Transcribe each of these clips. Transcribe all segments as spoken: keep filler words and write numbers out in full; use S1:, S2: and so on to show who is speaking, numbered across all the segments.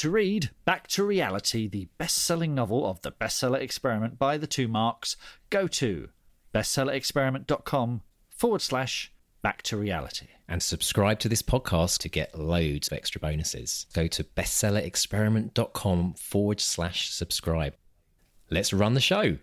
S1: to read Back to Reality, the best-selling novel of the bestseller experiment by the two Marks, go to bestsellerexperiment.com forward slash back to reality.
S2: And subscribe to this podcast to get loads of extra bonuses. Go to bestsellerexperiment.com forward slash subscribe. Let's run the show.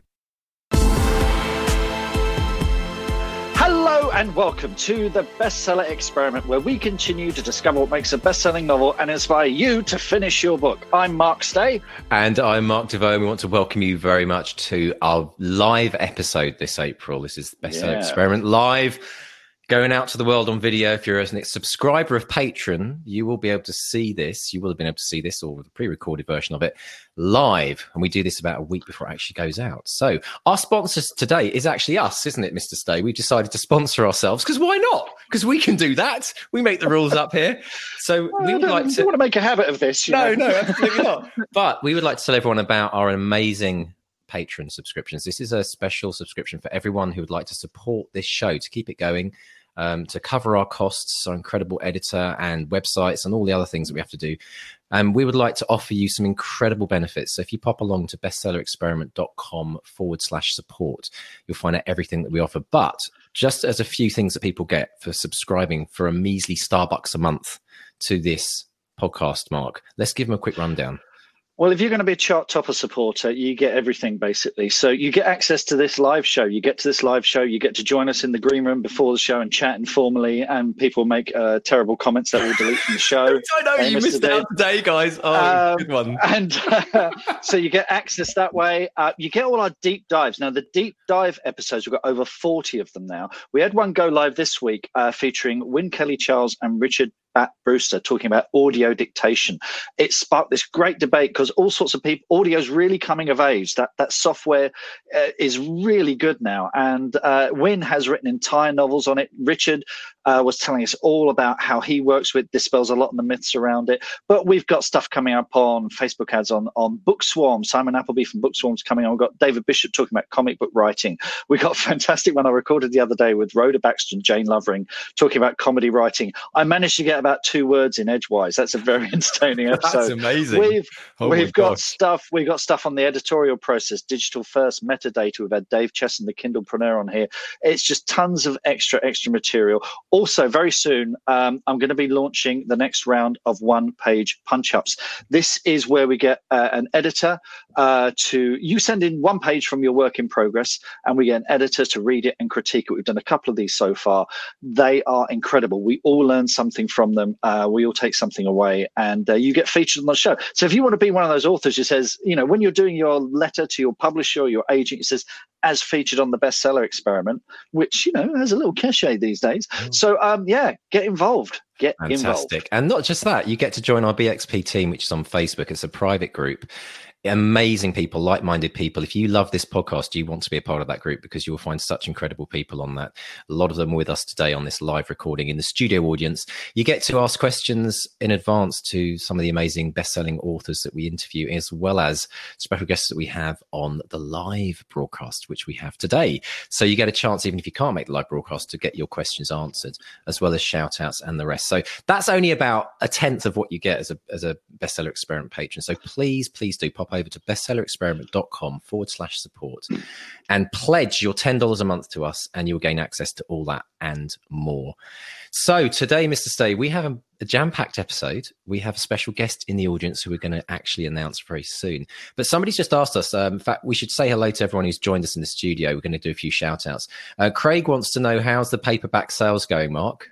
S1: Hello and welcome to the Bestseller Experiment, where we continue to discover what makes a best-selling novel and inspire you to finish your book. I'm Mark Stay.
S2: And I'm Mark Devoe, and we want to welcome you very much to our live episode this April. This is the Bestseller
S1: Yeah.
S2: Experiment live, going out to the world on video. If you're a subscriber of Patreon, you will be able to see this. You will have been able to see this, or the pre-recorded version of it, live. And we do this about a week before it actually goes out. So our sponsor today is actually us, isn't it, Mister Stay? We've decided to sponsor ourselves, because why not? Because we can do that. We make the rules up here. So
S1: Well,
S2: we would
S1: I don't,
S2: like to...
S1: don't want to make a habit of this. You
S2: No,
S1: know?
S2: no, absolutely not. But we would like to tell everyone about our amazing Patreon subscriptions. This is a special subscription for everyone who would like to support this show, to keep it going. Um, to cover our costs, our incredible editor and websites and all the other things that we have to do. And we would like to offer you some incredible benefits. So if you pop along to bestsellerexperiment.com forward slash support, you'll find out everything that we offer. But just as a few things that people get for subscribing for a measly Starbucks a month to this podcast, Mark, let's give them a quick rundown.
S1: Well, if you're going to be a chart topper supporter, you get everything basically. So you get access to this live show. You get to this live show. You get to join us in the green room before the show and chat informally. And people make uh, terrible comments that we'll delete from the show.
S2: I know,
S1: hey,
S2: you
S1: Mister
S2: missed
S1: Dave.
S2: out today, guys. Oh,
S1: Um,
S2: good one.
S1: And uh, so you get access that way. Uh, you get all our deep dives. Now, the deep dive episodes, we've got over forty of them now. We had one go live this week uh, featuring Wynne Kelly-Charles and Richard Bat Brewster talking about audio dictation. It sparked this great debate because all sorts of people, audio is really coming of age. That that software uh, is really good now. And uh, Wynne has written entire novels on it. Richard uh, was telling us all about how he works with, dispels a lot of the myths around it. But we've got stuff coming up on Facebook ads on, on Bookswarm. Simon Appleby from Bookswarm's coming on. We've got David Bishop talking about comic book writing. We got a fantastic one I recorded the other day with Rhoda Baxter and Jane Lovering talking about comedy writing. I managed to get about two words in edgewise. That's a very entertaining episode.
S2: That's amazing.
S1: We've
S2: Oh
S1: we've got
S2: gosh.
S1: stuff. We've got stuff on the editorial process, digital first, metadata. We've had Dave Chesson, the Kindlepreneur, on here. It's just tons of extra extra material. Also, very soon, um, I'm going to be launching the next round of one-page punch-ups. This is where we get uh, an editor uh, to you send in one page from your work in progress, and we get an editor to read it and critique it. We've done a couple of these so far. They are incredible. We all learn something from them. Uh, we all take something away, and uh, you get featured on the show. So if you want to be one of those authors who says, you know, when you're doing your letter to your publisher or your agent, it says, as featured on the Bestseller Experiment, which, you know, has a little cachet these days.
S2: Mm.
S1: So, um, yeah, get involved. Get
S2: Fantastic.
S1: involved.
S2: And not just that, you get to join our B X P team, which is on Facebook. It's a private group. Amazing people, like-minded people. If you love this podcast, you want to be a part of that group, because you will find such incredible people on that. A lot of them are with us today on this live recording in the studio audience. You get to ask questions in advance to some of the amazing best-selling authors that we interview, as well as special guests that we have on the live broadcast, which we have today. So you get a chance, even if you can't make the live broadcast, to get your questions answered, as well as shout outs and the rest. So that's only about a tenth of what you get as a, as a Bestseller Experiment patron. So please, please do pop over to bestsellerexperiment.com forward slash support and pledge your ten dollars a month to us, and you'll gain access to all that and more. So today, Mister Stay, we have a, a jam-packed episode. We have a special guest in the audience who we're going to actually announce very soon. But somebody's just asked us, um, in fact, we should say hello to everyone who's joined us in the studio. We're going to do a few shout outs. Uh, Craig wants to know, how's the paperback sales going, Mark?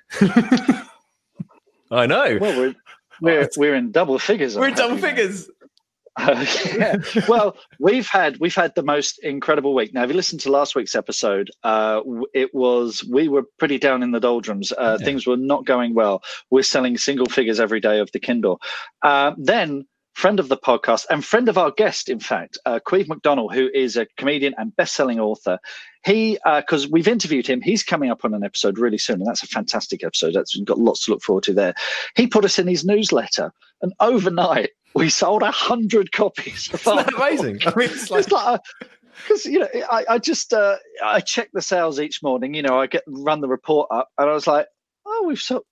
S2: I know.
S1: Well, we're we're, we're in double figures.
S2: We're
S1: I'm
S2: in double
S1: happy,
S2: figures.
S1: Uh, yeah. Well, we've had we've had the most incredible week. Now, if you listened to last week's episode, uh, it was we were pretty down in the doldrums. Uh,
S2: Yeah.
S1: Things were not going well. We're selling single figures every day of the Kindle. Uh, then, friend of the podcast and friend of our guest, in fact, uh, Queeve McDonnell, who is a comedian and best-selling author. He, because uh, we've interviewed him, he's coming up on an episode really soon, and that's a fantastic episode. That's we've got lots to look forward to there. He put us in his newsletter, and overnight we sold a hundred copies. Of
S2: Isn't that amazing? I mean, it's like,
S1: it's like because you know I, I just uh, I check the sales each morning. You know, I get run the report up, and I was like, oh, we've sold.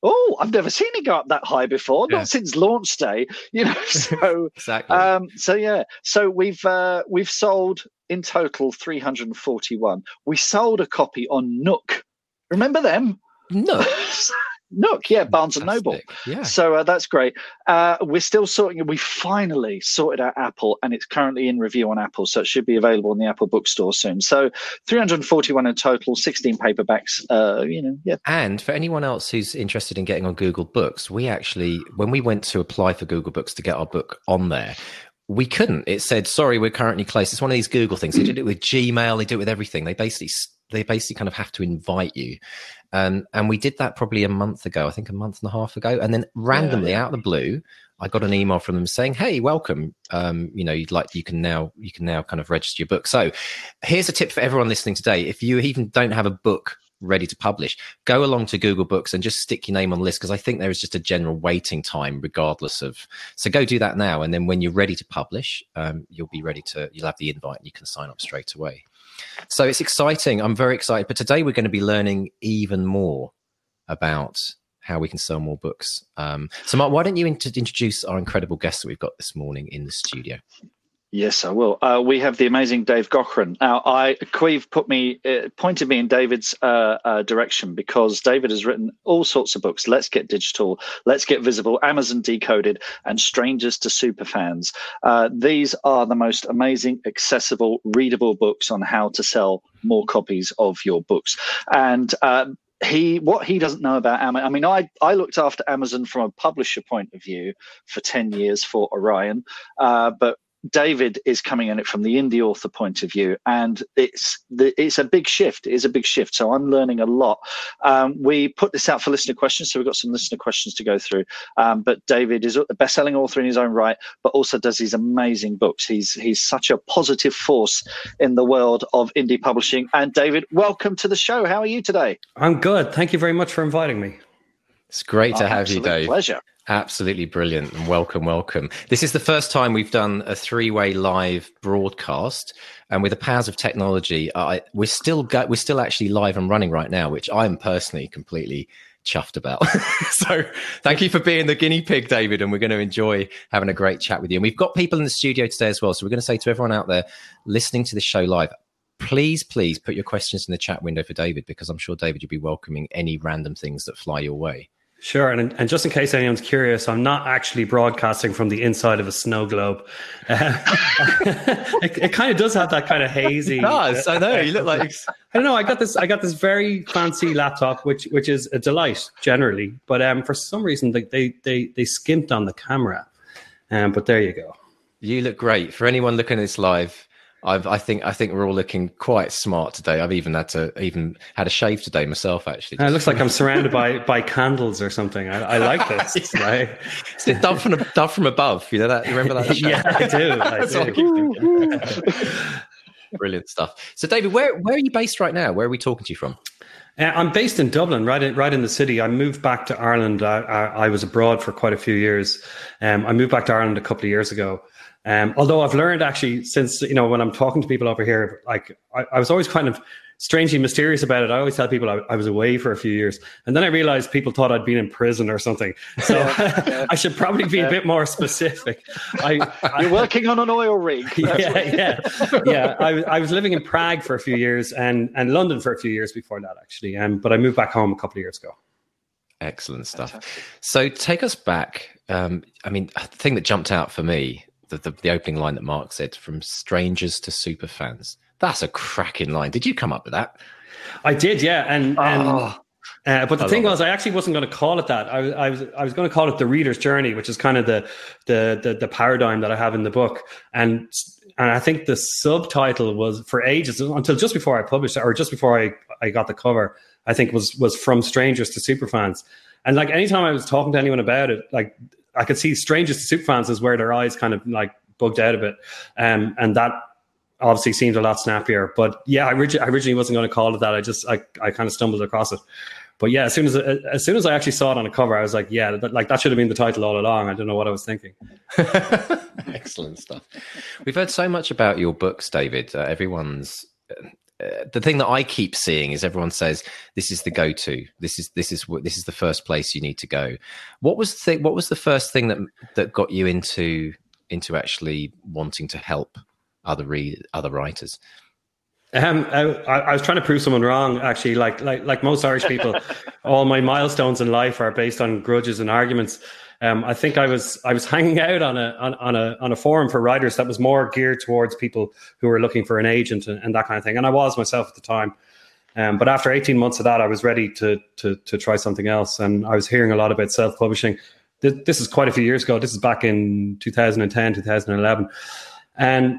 S1: oh, I've never seen it go up that high before, yeah. not since launch day, you know. So
S2: exactly.
S1: Um, so yeah, so we've uh, we've sold in total three hundred forty-one. We sold a copy on Nook. Remember them?
S2: Nook.
S1: Nook, yeah, Barnes and Noble.
S2: Yeah.
S1: So uh, that's great. Uh, we're still sorting. We finally sorted out Apple, and it's currently in review on Apple, so it should be available in the Apple bookstore soon. So three hundred forty-one in total, sixteen paperbacks. Uh, you know, yeah.
S2: And for anyone else who's interested in getting on Google Books, we actually, when we went to apply for Google Books to get our book on there, we couldn't. It said, "Sorry, we're currently closed." It's one of these Google things. They did it with Gmail. They do it with everything. They basically. They basically kind of have to invite you. Um, and we did that probably a month ago, I think a month and a half ago. And then randomly yeah, yeah. out of the blue, I got an email from them saying, "Hey, welcome. Um, you know, you'd like, you can now, you can now kind of register your book." So here's a tip for everyone listening today. If you even don't have a book ready to publish, go along to Google Books and just stick your name on the list, because I think there is just a general waiting time regardless of, so go do that now. And then when you're ready to publish, um, you'll be ready to, you'll have the invite and you can sign up straight away. So it's exciting. I'm very excited. But today we're going to be learning even more about how we can sell more books. Um, so Mark, why don't you int- introduce our incredible guest that we've got this morning in the studio?
S1: Yes, I will. Uh, we have the amazing Dave Gochran. Now, I Queve put me, uh, pointed me in David's uh, uh, direction, because David has written all sorts of books. Let's Get Digital, Let's Get Visible, Amazon Decoded, and Strangers to Superfans. Uh, these are the most amazing, accessible, readable books on how to sell more copies of your books. And um, he, what he doesn't know about Amazon, I mean, I, I looked after Amazon from a publisher point of view for ten years for Orion, uh, but David is coming in it from the indie author point of view, and it's the, it's a big shift. It is a big shift. So I'm learning a lot. Um, we put this out for listener questions, so we've got some listener questions to go through. Um, but David is a best-selling author in his own right, but also does these amazing books. He's he's such a positive force in the world of indie publishing. And David, welcome to the show. How are you today?
S3: I'm good. Thank you very much for inviting me.
S2: It's great to
S1: oh,
S2: have you, Dave.
S1: Pleasure.
S2: Absolutely brilliant, and welcome, welcome. This is the first time we've done a three-way live broadcast, and with the powers of technology, uh, we're still go- we're still actually live and running right now, which I'm personally completely chuffed about. So thank you for being the guinea pig, David, and we're going to enjoy having a great chat with you. And we've got people in the studio today as well, so we're going to say to everyone out there listening to this show live, please, please put your questions in the chat window for David, because I'm sure, David, you'll be welcoming any random things that fly your way.
S3: Sure. And, and just in case anyone's curious, I'm not actually broadcasting from the inside of a snow globe. Uh, it, it kind of does have that kind of hazy.
S2: It does. I know. You look like.
S3: I don't know. I got this. I got this very fancy laptop, which which is a delight generally. But um, for some reason, they they they, they skimped on the camera. Um, but there you go.
S2: You look great. For anyone looking at this live, I've, I think I think we're all looking quite smart today. I've even had to even had a shave today myself. Actually,
S3: it looks like I'm surrounded by by candles or something. I, I like this.
S2: Yeah.
S3: Right?
S2: It's done from done from above. You know that? You remember that show?
S3: Yeah, I do. I do.
S2: I keep thinking. Brilliant stuff. So, David, where where are you based right now? Where are we talking to you from?
S3: Uh, I'm based in Dublin, right in, right in the city. I moved back to Ireland. I, I, I was abroad for quite a few years. Um, I moved back to Ireland a couple of years ago. Um, although I've learned actually since, you know, when I'm talking to people over here, like I, I was always kind of strangely mysterious about it. I always tell people I, I was away for a few years, and then I realized people thought I'd been in prison or something. So I should probably be a bit more specific. I, I,
S1: You're working on an oil rig.
S3: Yeah, yeah, yeah. I, I was living in Prague for a few years and, and London for a few years before that, actually. Um, but I moved back home a couple of years ago.
S2: Excellent stuff. Fantastic. So take us back. Um, I mean, the thing that jumped out for me, The, the, the opening line that Mark said, from strangers to super fans. That's a cracking line. Did you come up with that?
S3: I did, yeah. And, and
S2: oh,
S3: uh, but the
S2: I
S3: thing was,
S2: it.
S3: I actually wasn't going to call it that. I, I was I was going to call it the reader's journey, which is kind of the the the, the paradigm that I have in the book. And and I think the subtitle was, for ages, until just before I published it, or just before I, I got the cover, I think was was From Strangers to Superfans. And like anytime I was talking to anyone about it, like I could see strangers to superfans is where their eyes kind of like bugged out a bit. Um, and that obviously seemed a lot snappier. But yeah, I, orig- I originally wasn't going to call it that. I just, I, I kind of stumbled across it. But yeah, as soon as, as soon as I actually saw it on a cover, I was like, yeah, that, like that should have been the title all along. I don't know what I was thinking.
S2: Excellent stuff. We've heard so much about your books, David. Uh, everyone's uh, the thing that I keep seeing is everyone says this is the go-to. This is this is what this is the first place you need to go. What was the what was the first thing that that got you into into actually wanting to help other read other writers?
S3: Um, I, I was trying to prove someone wrong. Actually, like like like most Irish people, all my milestones in life are based on grudges and arguments. Um, I think I was I was hanging out on a on, on a on a forum for writers that was more geared towards people who were looking for an agent and, and that kind of thing. And I was myself at the time. Um, but after eighteen months of that, I was ready to to to try something else. And I was hearing a lot about self-publishing. This, this is quite a few years ago. This is back in two thousand ten, two thousand eleven, and.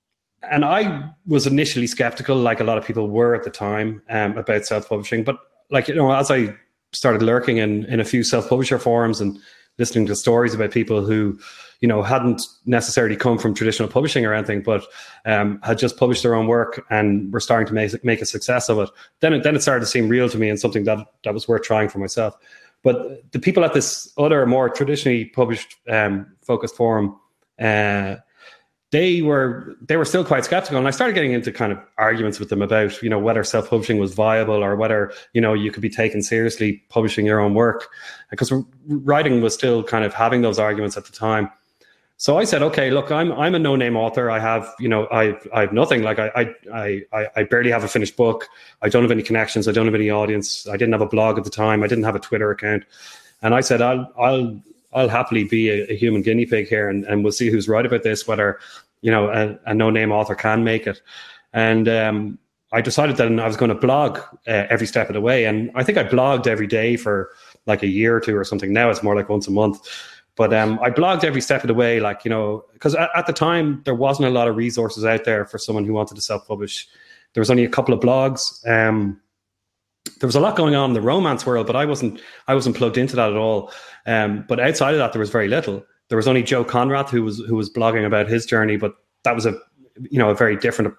S3: And I was initially skeptical, like a lot of people were at the time, um, about self-publishing. But like, you know, as I started lurking in, in a few self-publisher forums and listening to stories about people who, you know, hadn't necessarily come from traditional publishing or anything, but um, had just published their own work and were starting to make, make a success of it, then it, then it started to seem real to me and something that, that was worth trying for myself. But the people at this other more traditionally published um, focused forum, uh, they were they were still quite skeptical, and I started getting into kind of arguments with them about, you know, whether self-publishing was viable or whether, you know, you could be taken seriously publishing your own work, because writing was still kind of having those arguments at the time. So I said, okay, look, I'm I'm a no-name author. I have, you know, I I have nothing. Like I I I I barely have a finished book. I don't have any connections. I don't have any audience. I didn't have a blog at the time. I didn't have a Twitter account, and I said, I'll I'll. I'll happily be a, a human guinea pig here, and, and we'll see who's right about this, whether, you know, a, a no-name author can make it. And um, I decided that I was going to blog uh, every step of the way. And I think I blogged every day for like a year or two or something. Now it's more like once a month. But um, I blogged every step of the way, like, you know, because at, at the time, there wasn't a lot of resources out there for someone who wanted to self-publish. There was only a couple of blogs. Um, There was a lot going on in the romance world, but I wasn't I wasn't plugged into that at all. Um, but outside of that, there was very little. There was only Joe Conrath who was who was blogging about his journey, but that was a you know a very different.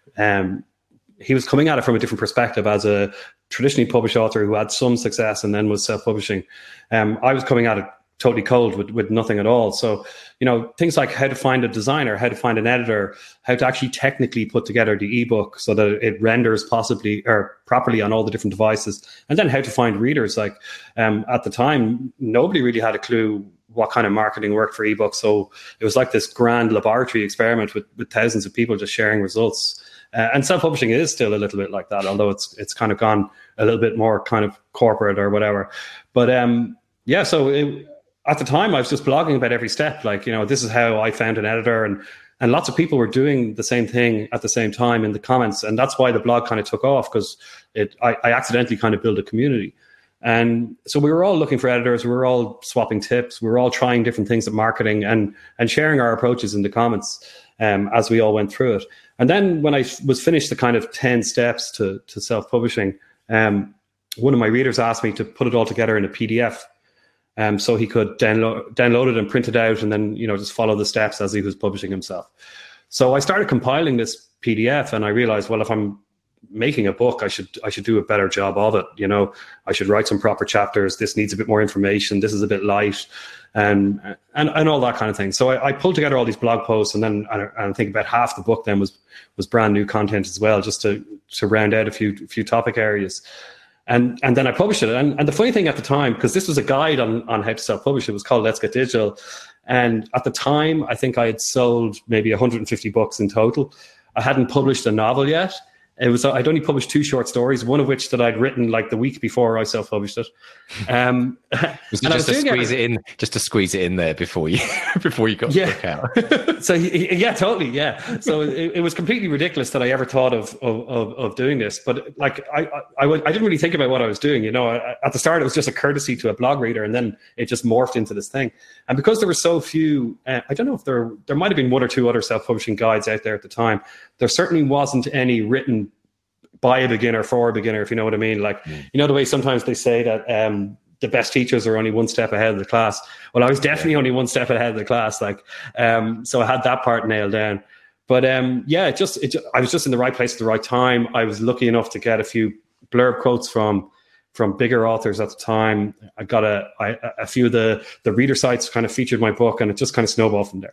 S3: Um, he was coming at it from a different perspective as a traditionally published author who had some success and then was self-publishing. Um, I was coming at it totally cold with, with nothing at all. So, you know, things like how to find a designer, how to find an editor, how to actually technically put together the ebook so that it renders possibly or properly on all the different devices, and then how to find readers. Like um, at the time, nobody really had a clue what kind of marketing worked for ebooks. So it was like this grand laboratory experiment with, with thousands of people just sharing results. Uh, and self-publishing is still a little bit like that, although it's it's kind of gone a little bit more kind of corporate or whatever. But um, yeah, so it, at the time, I was just blogging about every step. Like, you know, this is how I found an editor, and and lots of people were doing the same thing at the same time in the comments, and that's why the blog kind of took off, because it I, I accidentally kind of built a community. And so we were all looking for editors. We were all swapping tips. We were all trying different things at marketing and and sharing our approaches in the comments um, as we all went through it. And then when I was finished the kind of ten steps to to self-publishing, um, one of my readers asked me to put it all together in a P D F. Um, so he could download, download it and print it out, and then, you know, just follow the steps as he was publishing himself. So I started compiling this P D F, and I realized, well, if I'm making a book, I should I should do a better job of it. You know, I should write some proper chapters. This needs a bit more information. This is a bit light, and and and all that kind of thing. So I, I pulled together all these blog posts, and then and I think about half the book then was was brand new content as well, just to to round out a few few topic areas. And and then I published it. And, and the funny thing at the time, because this was a guide on, on how to self-publish, it was called Let's Get Digital. And at the time, I think I had sold maybe one hundred fifty books in total. I hadn't published a novel yet. It was I'd only published two short stories, one of which that I'd written like the week before I self-published it. Um,
S2: was it just to squeeze it in, just to squeeze it in there before you before you got
S3: yeah.
S2: the book out? So
S3: yeah, totally, yeah. So it, it was completely ridiculous that I ever thought of of of, of doing this. But like I, I I didn't really think about what I was doing. You know, I, at the start it was just a courtesy to a blog reader, and then it just morphed into this thing. And because there were so few, uh, I don't know if there there might have been one or two other self-publishing guides out there at the time. There certainly wasn't any written by a beginner for a beginner, if you know what I mean. Like, mm. you know, the way sometimes they say that um, the best teachers are only one step ahead of the class. Well, I was definitely yeah. only one step ahead of the class. Like, um, so I had that part nailed down. But um, yeah, it just, it, I was just in the right place at the right time. I was lucky enough to get a few blurb quotes from from bigger authors at the time. I got a, I, a few of the, the reader sites kind of featured my book, and it just kind of snowballed from there.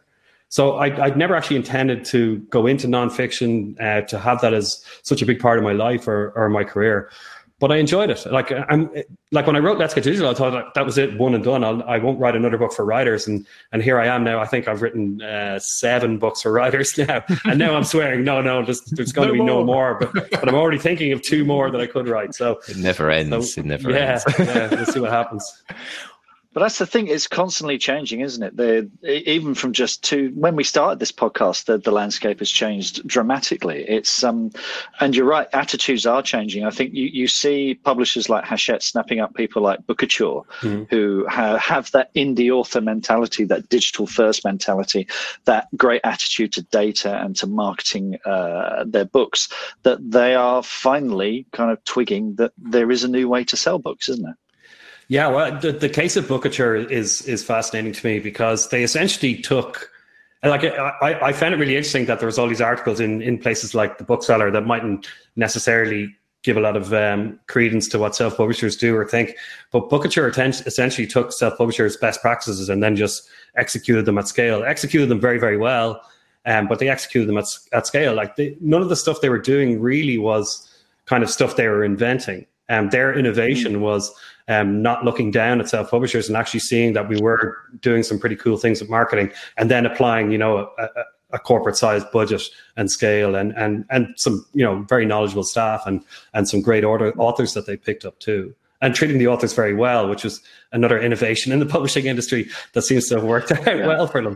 S3: So I, I'd never actually intended to go into nonfiction, uh, to have that as such a big part of my life or, or my career. But I enjoyed it. Like I'm like when I wrote Let's Get Digital, I thought that, that was it, one and done. I'll, I won't write another book for writers, and and here I am now. I think I've written uh, seven books for writers now, and now I'm swearing, no, no, there's, there's going to no be more. no more. But but I'm already thinking of two more that I could write. So
S2: it never ends. So, it never
S3: yeah,
S2: ends.
S3: Yeah, we'll see what happens.
S1: But that's the thing; it's constantly changing, isn't it? The, even from just two, when we started this podcast, the, the landscape has changed dramatically. It's um, and you're right, attitudes are changing. I think you, you see publishers like Hachette snapping up people like Bookouture, mm. who ha- have that indie author mentality, that digital first mentality, that great attitude to data and to marketing uh, their books. That they are finally kind of twigging that there is a new way to sell books, isn't it?
S3: Yeah, well, the, the case of Bookouture is is fascinating to me because they essentially took, like, I, I found it really interesting that there was all these articles in, in places like The Bookseller that mightn't necessarily give a lot of um, credence to what self-publishers do or think. But Bookouture essentially took self-publishers' best practices and then just executed them at scale, executed them very, very well, um, but they executed them at, at scale. Like they, none of the stuff they were doing really was kind of stuff they were inventing. Um, their innovation mm. was um, not looking down at self-publishers and actually seeing that we were doing some pretty cool things with marketing, and then applying, you know, a, a, a corporate-sized budget and scale, and and and some, you know, very knowledgeable staff and and some great order, authors that they picked up too, and treating the authors very well, which was another innovation in the publishing industry that seems to have worked out yeah. well for them.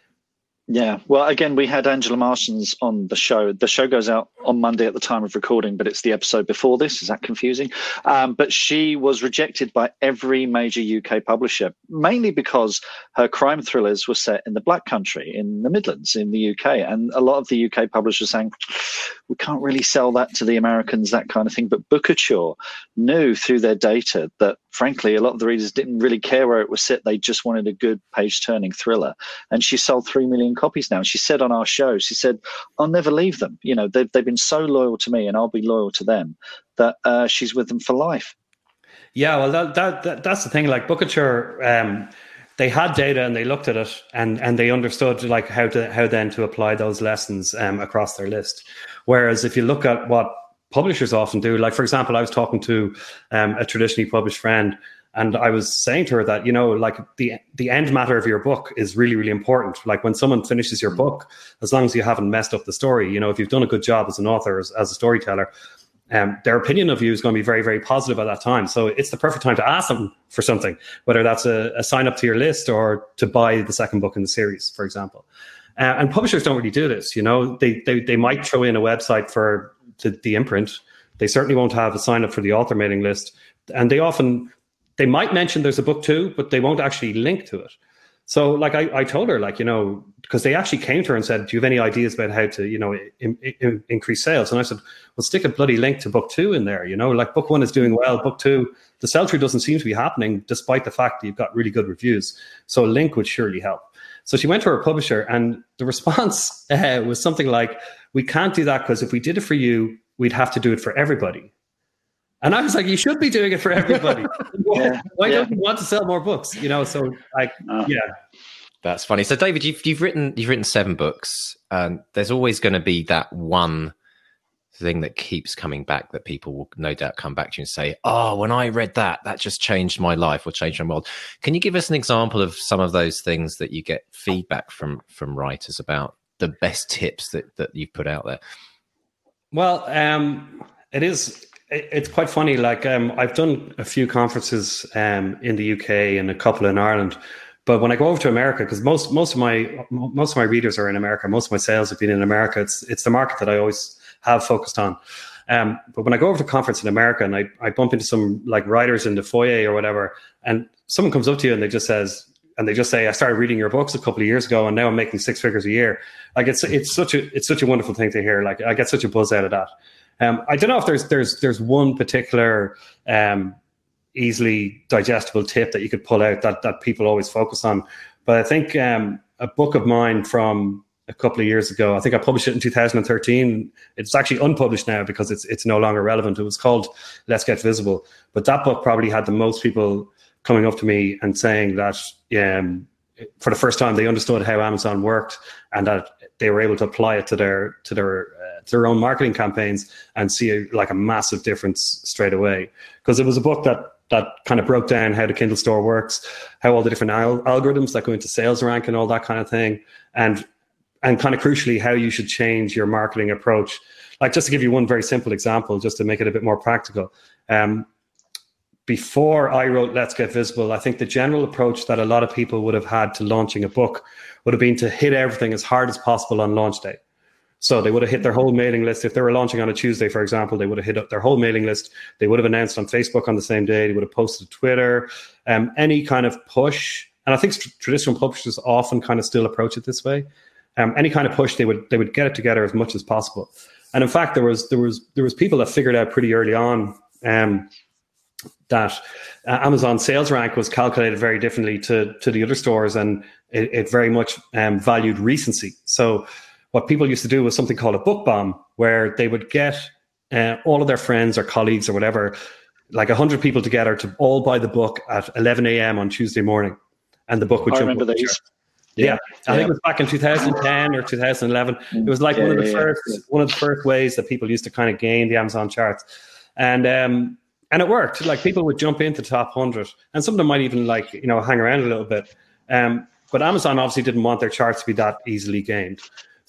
S1: Yeah, well, again, we had Angela Martians on the show. The show goes out on Monday at the time of recording, but it's the episode before this. Is that confusing? Um, but she was rejected by every major U K publisher, mainly because her crime thrillers were set in the Black Country, in the Midlands, in the U K. And a lot of the U K publishers saying, we can't really sell that to the Americans, that kind of thing. But Bookouture knew through their data that, frankly, a lot of the readers didn't really care where it was set. They just wanted a good page-turning thriller. And she sold three million copies now. And she said on our show, she said, I'll never leave them. You know, they've, they've been so loyal to me and I'll be loyal to them, that uh, she's with them for life.
S3: Yeah, well, that, that, that that's the thing. Like Bookouture, um, they had data and they looked at it and, and they understood like how to how then to apply those lessons um, across their list. Whereas if you look at what publishers often do, like, for example, I was talking to um, a traditionally published friend, and I was saying to her that, you know, like the the end matter of your book is really, really important. Like when someone finishes your book, as long as you haven't messed up the story, you know, if you've done a good job as an author, as, as a storyteller, um, their opinion of you is going to be very, very positive at that time. So it's the perfect time to ask them for something, whether that's a, a sign up to your list or to buy the second book in the series, for example. Uh, and publishers don't really do this, you know, they they they might throw in a website for the, the imprint. They certainly won't have a sign up for the author mailing list. And they often, they might mention there's a book too, but they won't actually link to it. So like I, I told her, like, you know, because they actually came to her and said, do you have any ideas about how to, you know, in, in, increase sales? And I said, well, stick a bloody link to book two in there. You know, like book one is doing well, book two, the sell through doesn't seem to be happening despite the fact that you've got really good reviews. So a link would surely help. So she went to her publisher and the response uh, was something like, we can't do that because if we did it for you, we'd have to do it for everybody. And I was like, you should be doing it for everybody.
S1: yeah,
S3: Why
S1: yeah.
S3: don't you want to sell more books? You know, so like, uh, yeah.
S2: That's funny. So David, you've, you've written, you've written seven books, and there's always going to be that one thing that keeps coming back that people will no doubt come back to you and say, oh, when I read that, that just changed my life or changed my world. Can you give us an example of some of those things that you get feedback from, from writers about, the best tips that, that you've put out there?
S3: Well, um, it is, it, it's quite funny. Like um, I've done a few conferences um, in the U K and a couple in Ireland. But when I go over to America, because most most of my most of my readers are in America, most of my sales have been in America. It's it's the market that I always have focused on. Um, but when I go over to a conference in America and I, I bump into some like writers in the foyer or whatever, and someone comes up to you and they just says, and they just say, I started reading your books a couple of years ago and now I'm making six figures a year. Like it's it's such a it's such a wonderful thing to hear. Like I get such a buzz out of that. Um, I don't know if there's there's there's one particular um, easily digestible tip that you could pull out that that people always focus on. But I think um, a book of mine from a couple of years ago, I think I published it in two thousand thirteen. It's actually unpublished now because it's it's no longer relevant. It was called Let's Get Visible. But that book probably had the most people coming up to me and saying that um, for the first time, they understood how Amazon worked and that they were able to apply it to their to their uh, to their own marketing campaigns and see a, like a massive difference straight away. Because it was a book that that kind of broke down how the Kindle store works, how all the different al- algorithms that go into sales rank and all that kind of thing, and and kind of crucially how you should change your marketing approach. Like, just to give you one very simple example, just to make it a bit more practical. Um, before I wrote Let's Get Visible, I think the general approach that a lot of people would have had to launching a book would have been to hit everything as hard as possible on launch day. So they would have hit their whole mailing list. If they were launching on a Tuesday, for example, they would have hit up their whole mailing list. They would have announced on Facebook on the same day. They would have posted to Twitter, um, any kind of push. And I think traditional publishers often kind of still approach it this way. Um, any kind of push, they would they would get it together as much as possible. And in fact, there was there was there was people that figured out pretty early on um, that uh, Amazon sales rank was calculated very differently to to the other stores, and it, it very much um, valued recency. So what people used to do was something called a book bomb, where they would get uh, all of their friends or colleagues or whatever, like one hundred people together to all buy the book at eleven a.m. on Tuesday morning. And the book would
S1: I
S3: jump
S1: remember
S3: up.
S1: these.
S3: Yeah.
S1: Yeah.
S3: I think it was back in two thousand ten or two thousand eleven. It was like
S1: yeah,
S3: one of the
S1: yeah,
S3: first
S1: yeah.
S3: one of the first ways that people used to kind of gain the Amazon charts. And um and it worked. Like, people would jump into the top one hundred, and some of them might even, like, you know, hang around a little bit. Um but Amazon obviously didn't want their charts to be that easily gained.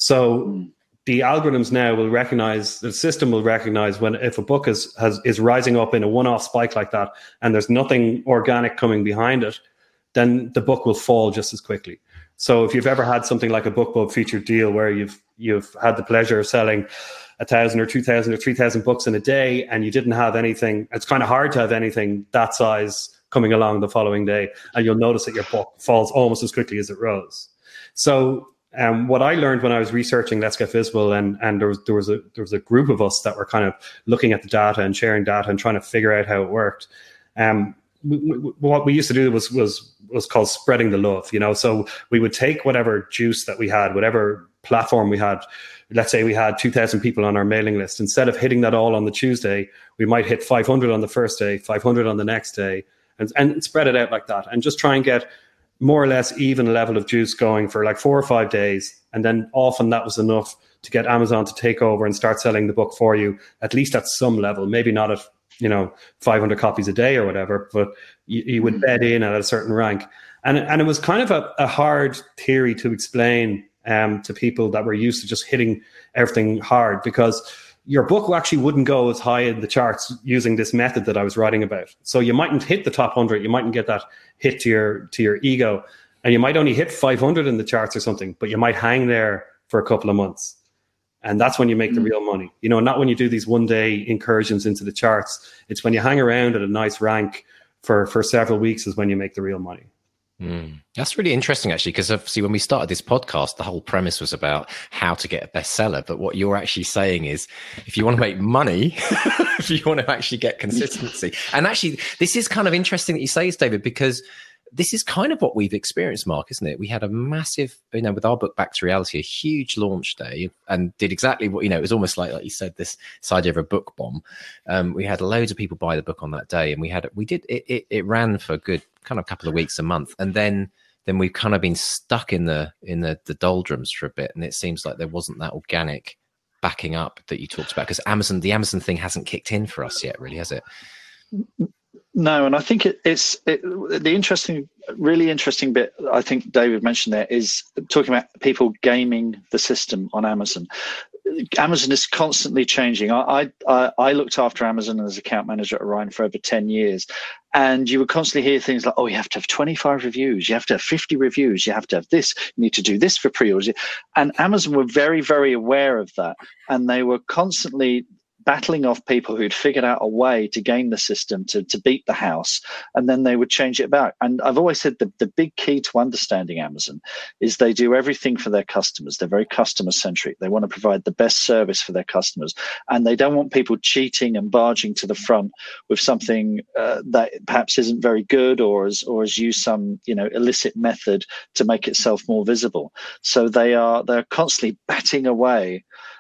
S3: So the algorithms now will recognize, the system will recognize when, if a book is has is rising up in a one-off spike like that and there's nothing organic coming behind it, then the book will fall just as quickly. So if you've ever had something like a BookBub featured deal where you've you've had the pleasure of selling a thousand or two thousand or three thousand books in a day, and you didn't have anything, it's kind of hard to have anything that size coming along the following day, and you'll notice that your book falls almost as quickly as it rose. So um, what I learned when I was researching Let's Get Visible, and and there was there was a there was a group of us that were kind of looking at the data and sharing data and trying to figure out how it worked. Um, we, we, what we used to do was was was called spreading the love, you know. So we would take whatever juice that we had, whatever platform we had. Let's say we had two thousand people on our mailing list. Instead of hitting that all on the Tuesday, we might hit five hundred on the first day, five hundred on the next day, and, and spread it out like that, and just try and get more or less even level of juice going for like four or five days. And then often that was enough to get Amazon to take over and start selling the book for you, at least at some level, maybe not at, you know, five hundred copies a day or whatever, but you, you would bed in at a certain rank. And, and it was kind of a, a hard theory to explain um, to people that were used to just hitting everything hard, because your book actually wouldn't go as high in the charts using this method that I was writing about. So you mightn't hit the top one hundred, you mightn't get that hit to your to your ego, and you might only hit five hundred in the charts or something, but you might hang there for a couple of months. And that's when you make the real money. You know, not when you do these one-day incursions into the charts. It's when you hang around at a nice rank for, for several weeks is when you make the real money.
S2: Mm. That's really interesting, actually, because obviously when we started this podcast, the whole premise was about how to get a bestseller. But what you're actually saying is, if you want to make money, if you want to actually get consistency. And actually, this is kind of interesting that you say this, David, because this is kind of what we've experienced, Mark, isn't it? We had a massive, you know, with our book Back to Reality, a huge launch day, and did exactly what, you know, it was almost like, like you said, this, this idea of a book bomb. Um, we had loads of people buy the book on that day, and we had, we did, it, it, it ran for a good kind of couple of weeks, a month. And then, then we've kind of been stuck in the, in the, the doldrums for a bit. And it seems like there wasn't that organic backing up that you talked about, because Amazon, the Amazon thing hasn't kicked in for us yet, really, has it?
S1: No, and I think it, it's it, the interesting, really interesting bit I think David mentioned there is talking about people gaming the system on Amazon. Amazon is constantly changing. I I, I looked after Amazon as account manager at Orion for over ten years, and you would constantly hear things like, oh, you have to have twenty-five reviews, you have to have fifty reviews, you have to have this, you need to do this for pre-orders. And Amazon were very, very aware of that, and they were constantly battling off people who'd figured out a way to game the system, to, to beat the house, and then they would change it back. And I've always said the, the big key to understanding Amazon is they do everything for their customers. They're very customer centric. They want to provide the best service for their customers, and they don't want people cheating and barging to the front with something uh, that perhaps isn't very good, or has, or has used some, you know, illicit method to make itself more visible. So they are they're constantly batting away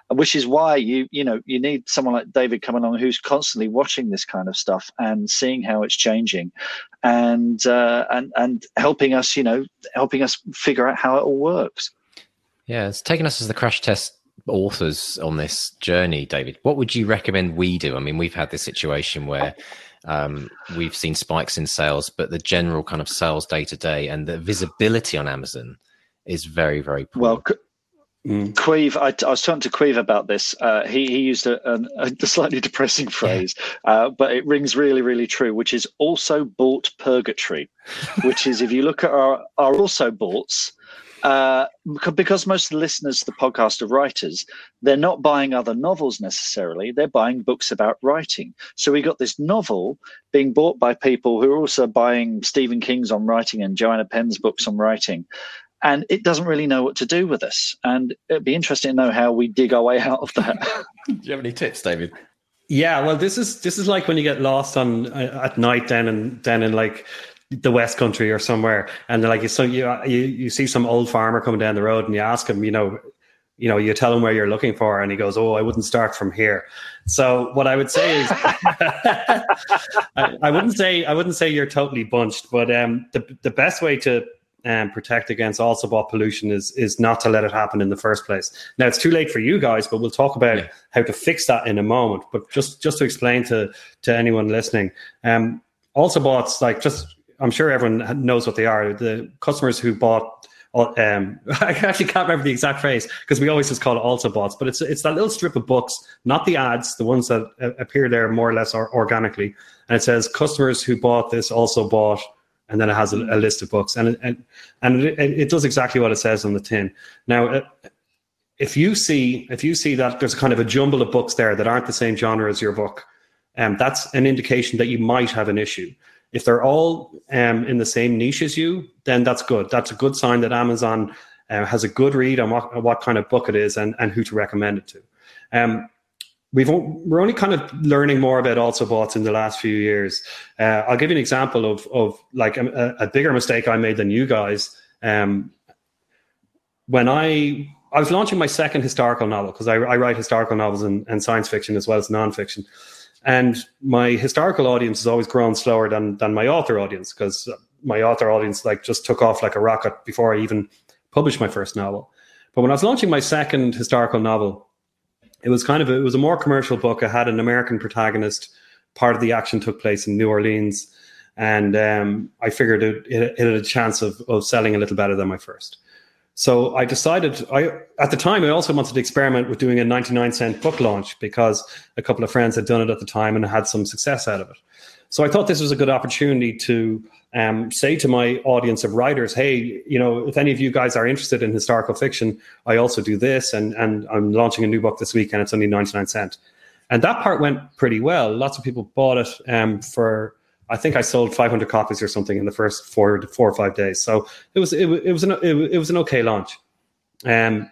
S1: which is why you you know you need someone like David coming along who's constantly watching this kind of stuff and seeing how it's changing, and uh, and and helping us, you know, helping us figure out how it all works.
S2: Yeah, it's taken us as the crash test authors on this journey, David. What would you recommend we do? I mean, we've had this situation where um, we've seen spikes in sales, but the general kind of sales day to day and the visibility on Amazon is very, very poor.
S1: Well, mm. Queeve, I, I was talking to Queeve about this. Uh, he, he used a, a, a slightly depressing phrase, uh, but it rings really, really true, which is also bought purgatory, which is if you look at our, our also boughts, Uh, because most of the listeners to the podcast are writers, they're not buying other novels necessarily. They're buying books about writing. So we got this novel being bought by people who are also buying Stephen King's on writing and Joanna Penn's books on writing. And it doesn't really know what to do with us. And it'd be interesting to know how we dig our way out of that.
S2: Do you have any tips, David?
S3: Yeah, well, this is this is like when you get lost on uh, at night down in down in like the West Country or somewhere, and like you so you you you see some old farmer coming down the road, and you ask him, you know, you know, you tell him where you're looking for, and he goes, "Oh, I wouldn't start from here." So what I would say is, I, I wouldn't say I wouldn't say you're totally bunched, but um, the the best way to um, protect against also bought pollution is is not to let it happen in the first place. Now it's too late for you guys, but we'll talk about yeah. how to fix that in a moment. But just just to explain to to anyone listening, um, also boughts, like just. I'm sure everyone knows what they are. The customers who bought, um, I actually can't remember the exact phrase because we always just call it also boughts, but it's it's that little strip of books, not the ads, the ones that appear there more or less or organically. And it says customers who bought this also bought, and then it has a, a list of books. And, it, and, and it, it does exactly what it says on the tin. Now, if you see if you see that there's kind of a jumble of books there that aren't the same genre as your book, um, that's an indication that you might have an issue. If they're all um, in the same niche as you, then that's good. That's a good sign that Amazon uh, has a good read on what, what kind of book it is and, and who to recommend it to. Um, we've we're only kind of learning more about also boughts in the last few years. Uh, I'll give you an example of of like a, a bigger mistake I made than you guys. Um, when I I was launching my second historical novel, because I, I write historical novels and, and science fiction as well as nonfiction. And my historical audience has always grown slower than than my author audience, because my author audience like just took off like a rocket before I even published my first novel. But when I was launching my second historical novel, it was kind of a, it was a more commercial book. I had an American protagonist. Part of the action took place in New Orleans, and um, I figured it, it, it had a chance of of selling a little better than my first. So I decided, I at the time, I also wanted to experiment with doing a ninety-nine cent book launch because a couple of friends had done it at the time and had some success out of it. So I thought this was a good opportunity to um, say to my audience of writers, hey, you know, if any of you guys are interested in historical fiction, I also do this, and, and I'm launching a new book this week and it's only ninety-nine cent. And that part went pretty well. Lots of people bought it um, for... I think I sold five hundred copies or something in the first four, four or five days. So it was it, it was an it, it was an okay launch. Um,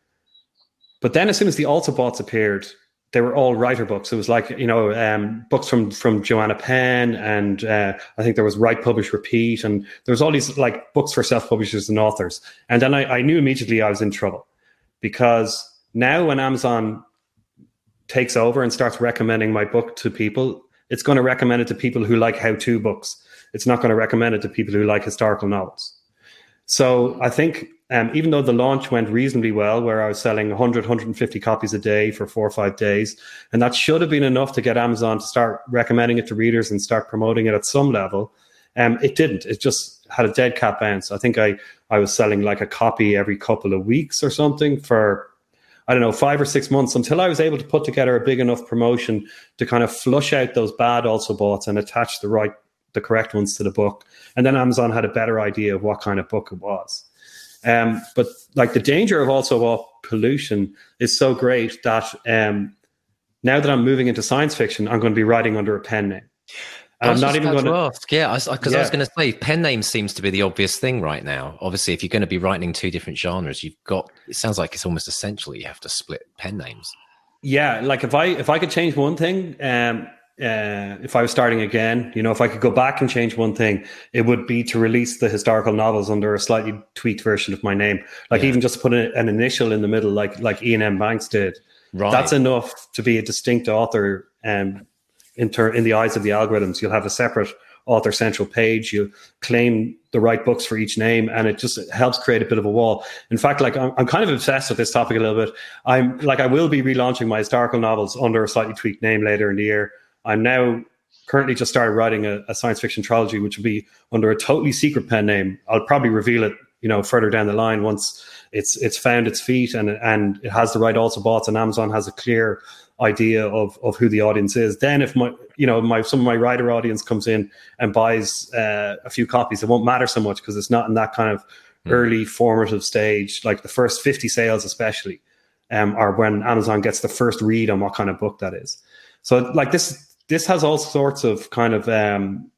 S3: but then as soon as the also boughts appeared, they were all writer books. It was like, you know, um, books from from Joanna Penn, and uh, I think there was Write, Publish, Repeat, and there was all these like books for self-publishers and authors. And then I, I knew immediately I was in trouble, because now when Amazon takes over and starts recommending my book to people, it's going to recommend it to people who like how-to books. It's not going to recommend it to people who like historical novels. So I think um, even though the launch went reasonably well, where I was selling one hundred, one hundred fifty copies a day for four or five days, and that should have been enough to get Amazon to start recommending it to readers and start promoting it at some level, um, it didn't. It just had a dead cat bounce. I think I, I was selling like a copy every couple of weeks or something for... I don't know, five or six months until I was able to put together a big enough promotion to kind of flush out those bad also boughts and attach the right, the correct ones to the book. And then Amazon had a better idea of what kind of book it was. Um, but like the danger of also bought pollution is so great that um, now that I'm moving into science fiction, I'm going to be writing under a pen name.
S2: I was
S3: I'm not even going
S2: to
S3: to
S2: ask, yeah, because I, yeah. I was going to say, pen name seems to be the obvious thing right now. Obviously, if you're going to be writing two different genres, you've got. It sounds like it's almost essential that you have to split pen names.
S3: Yeah, like if I if I could change one thing, um, uh, if I was starting again, you know, if I could go back and change one thing, it would be to release the historical novels under a slightly tweaked version of my name, like yeah. even just put a, an initial in the middle, like like Ian M. Banks did.
S2: Right.
S3: That's enough to be a distinct author um, in, ter- in the eyes of the algorithms. You'll have a separate author central page. You claim the right books for each name, and it just helps create a bit of a wall. In fact, like I'm, I'm kind of obsessed with this topic a little bit. I'm like, I will be relaunching my historical novels under a slightly tweaked name later in the year. I'm now currently just started writing a, a science fiction trilogy, which will be under a totally secret pen name. I'll probably reveal it, you know, further down the line once it's it's found its feet and and it has the right also bots, and Amazon has a clear idea of of who the audience is. Then if my you know my some of my writer audience comes in and buys uh, a few copies, it won't matter so much because it's not in that kind of mm. early formative stage, like the first fifty sales especially, um, are when Amazon gets the first read on what kind of book that is. So like this this has all sorts of kind of um,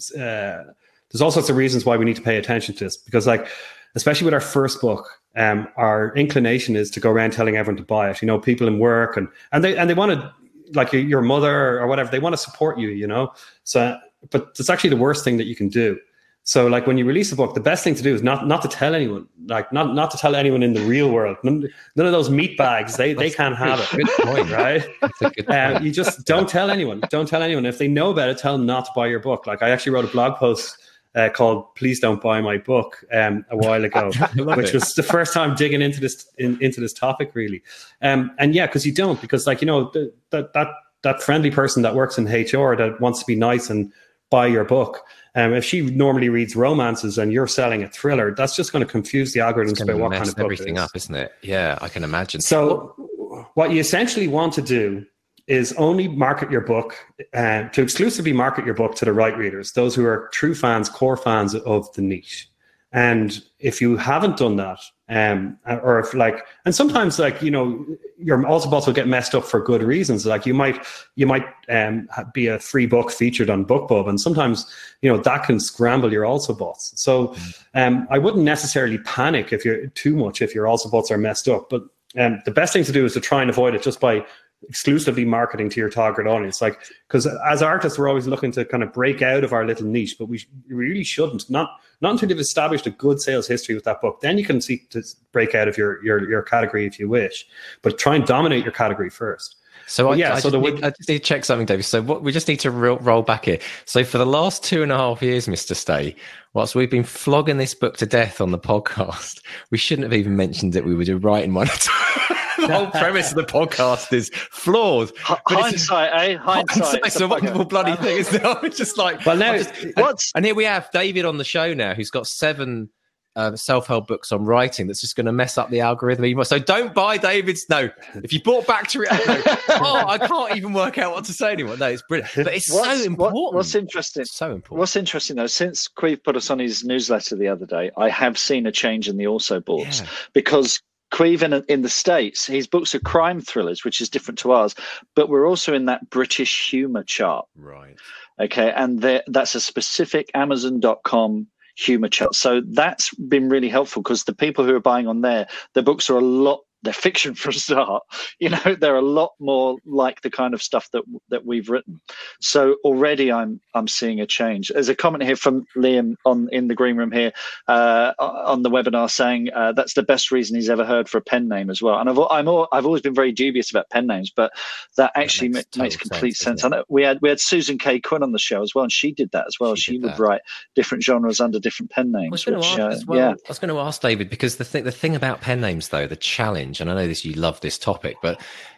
S3: uh, there's all sorts of reasons why we need to pay attention to this, because like especially with our first book, um, our inclination is to go around telling everyone to buy it. You know, people in work and and they and they want to, like your mother or whatever, they want to support you. You know, so but it's actually the worst thing that you can do. So like when you release a book, the best thing to do is not not to tell anyone, like not not to tell anyone in the real world. None, none of those meat bags, they they can't have it.
S2: Good point,
S3: right?
S2: That's a good point.
S3: Uh, you just don't tell anyone. Don't tell anyone. If they know about it, tell them not to buy your book. Like I actually wrote a blog post Uh, called "Please Don't Buy My Book" um, a while ago, which
S2: it.
S3: was the first time digging into this in, into this topic really. Um, and yeah, because you don't, because like you know the, that that that friendly person that works in H R that wants to be nice and buy your book. Um, if she normally reads romances and you're selling a thriller, that's just going to confuse the algorithms about what kind of book
S2: everything
S3: it is.
S2: up, isn't it? Yeah, I can imagine.
S3: So, what you essentially want to do is only market your book, uh, to exclusively market your book to the right readers, those who are true fans, core fans of the niche. And if you haven't done that, um, or if like, and sometimes like, you know, your also bots will get messed up for good reasons. Like you might, you might um, be a free book featured on BookBub, and sometimes, you know, that can scramble your also bots. So um, I wouldn't necessarily panic if you're too much, if your also bots are messed up, but um, the best thing to do is to try and avoid it just by exclusively marketing to your target audience. Like, because as artists, we're always looking to kind of break out of our little niche, but we really shouldn't. Not not until you've established a good sales history with that book. Then you can seek to break out of your your your category if you wish, but try and dominate your category first.
S2: So I,
S3: yeah,
S2: I,
S3: so
S2: just
S3: the
S2: need, I just need to check something, David. So what we just need to roll, roll back here. So for the last two and a half years, Mister Stay, whilst we've been flogging this book to death on the podcast, we shouldn't have even mentioned that we were writing one at all. The whole premise of the podcast is flawed.
S1: H- hindsight, eh? Hindsight.
S2: It's a wonderful bloody thing, isn't it? It's just like,
S3: well, now,
S2: just, and, and here we have David on the show now, who's got seven uh, self-help books on writing. That's just going to mess up the algorithm even more. So don't buy David's. No, if you bought back to it, no. Oh, I can't even work out what to say anymore. No, it's brilliant, but it's what's, so important.
S1: What, what's interesting?
S2: It's so important.
S1: What's interesting though, since Queeve put us on his newsletter the other day, I have seen a change in the also boards yeah. because Queeve in, in the States, his books are crime thrillers, which is different to ours, but we're also in that British humor chart.
S2: Right.
S1: Okay. And that's a specific Amazon dot com humor chart. So that's been really helpful because the people who are buying on there, the books are a lot, they're fiction for a start. You know, they're a lot more like the kind of stuff that that we've written. So already I'm I'm seeing a change. There's a comment here from Liam on in the green room here uh, on the webinar saying uh, that's the best reason he's ever heard for a pen name as well. And I've I'm all, I've always been very dubious about pen names, but that actually that makes, ma- makes complete sense. sense. I know we had we had Susan K. Quinn on the show as well, and she did that as well. She, she would that. write different genres under different pen names.
S2: I was
S1: which,
S2: going to ask
S1: uh,
S2: as well.
S1: Yeah.
S2: I was going to ask David because the thing the thing about pen names though, the challenge. And I know this, you love this topic, but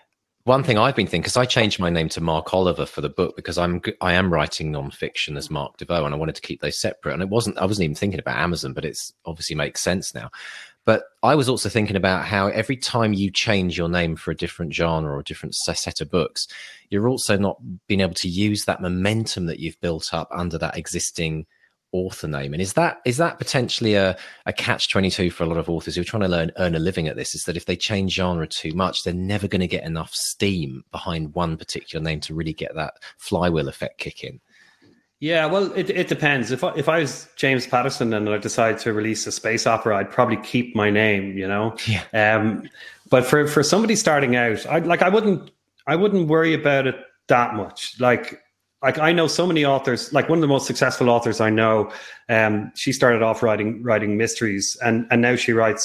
S2: one thing I've been thinking, because I changed my name to Mark Oliver for the book because I'm I am writing nonfiction as Mark DeVoe, and I wanted to keep those separate. And it wasn't I wasn't even thinking about Amazon, but it's obviously makes sense now. But I was also thinking about how every time you change your name for a different genre or a different set of books, you're also not being able to use that momentum that you've built up under that existing author name. And is that is that potentially a, a catch twenty-two for a lot of authors who are trying to learn earn a living at this, is that if they change genre too much, they're never going to get enough steam behind one particular name to really get that flywheel effect kick in?
S3: Yeah, well, it, it depends. If I, if I was James Patterson and I decided to release a space opera, I'd probably keep my name, you know.
S2: Yeah.
S3: Um, but for, for somebody starting out, I like I wouldn't I wouldn't worry about it that much. Like Like I know so many authors, like one of the most successful authors I know, um, she started off writing writing mysteries, and and now she writes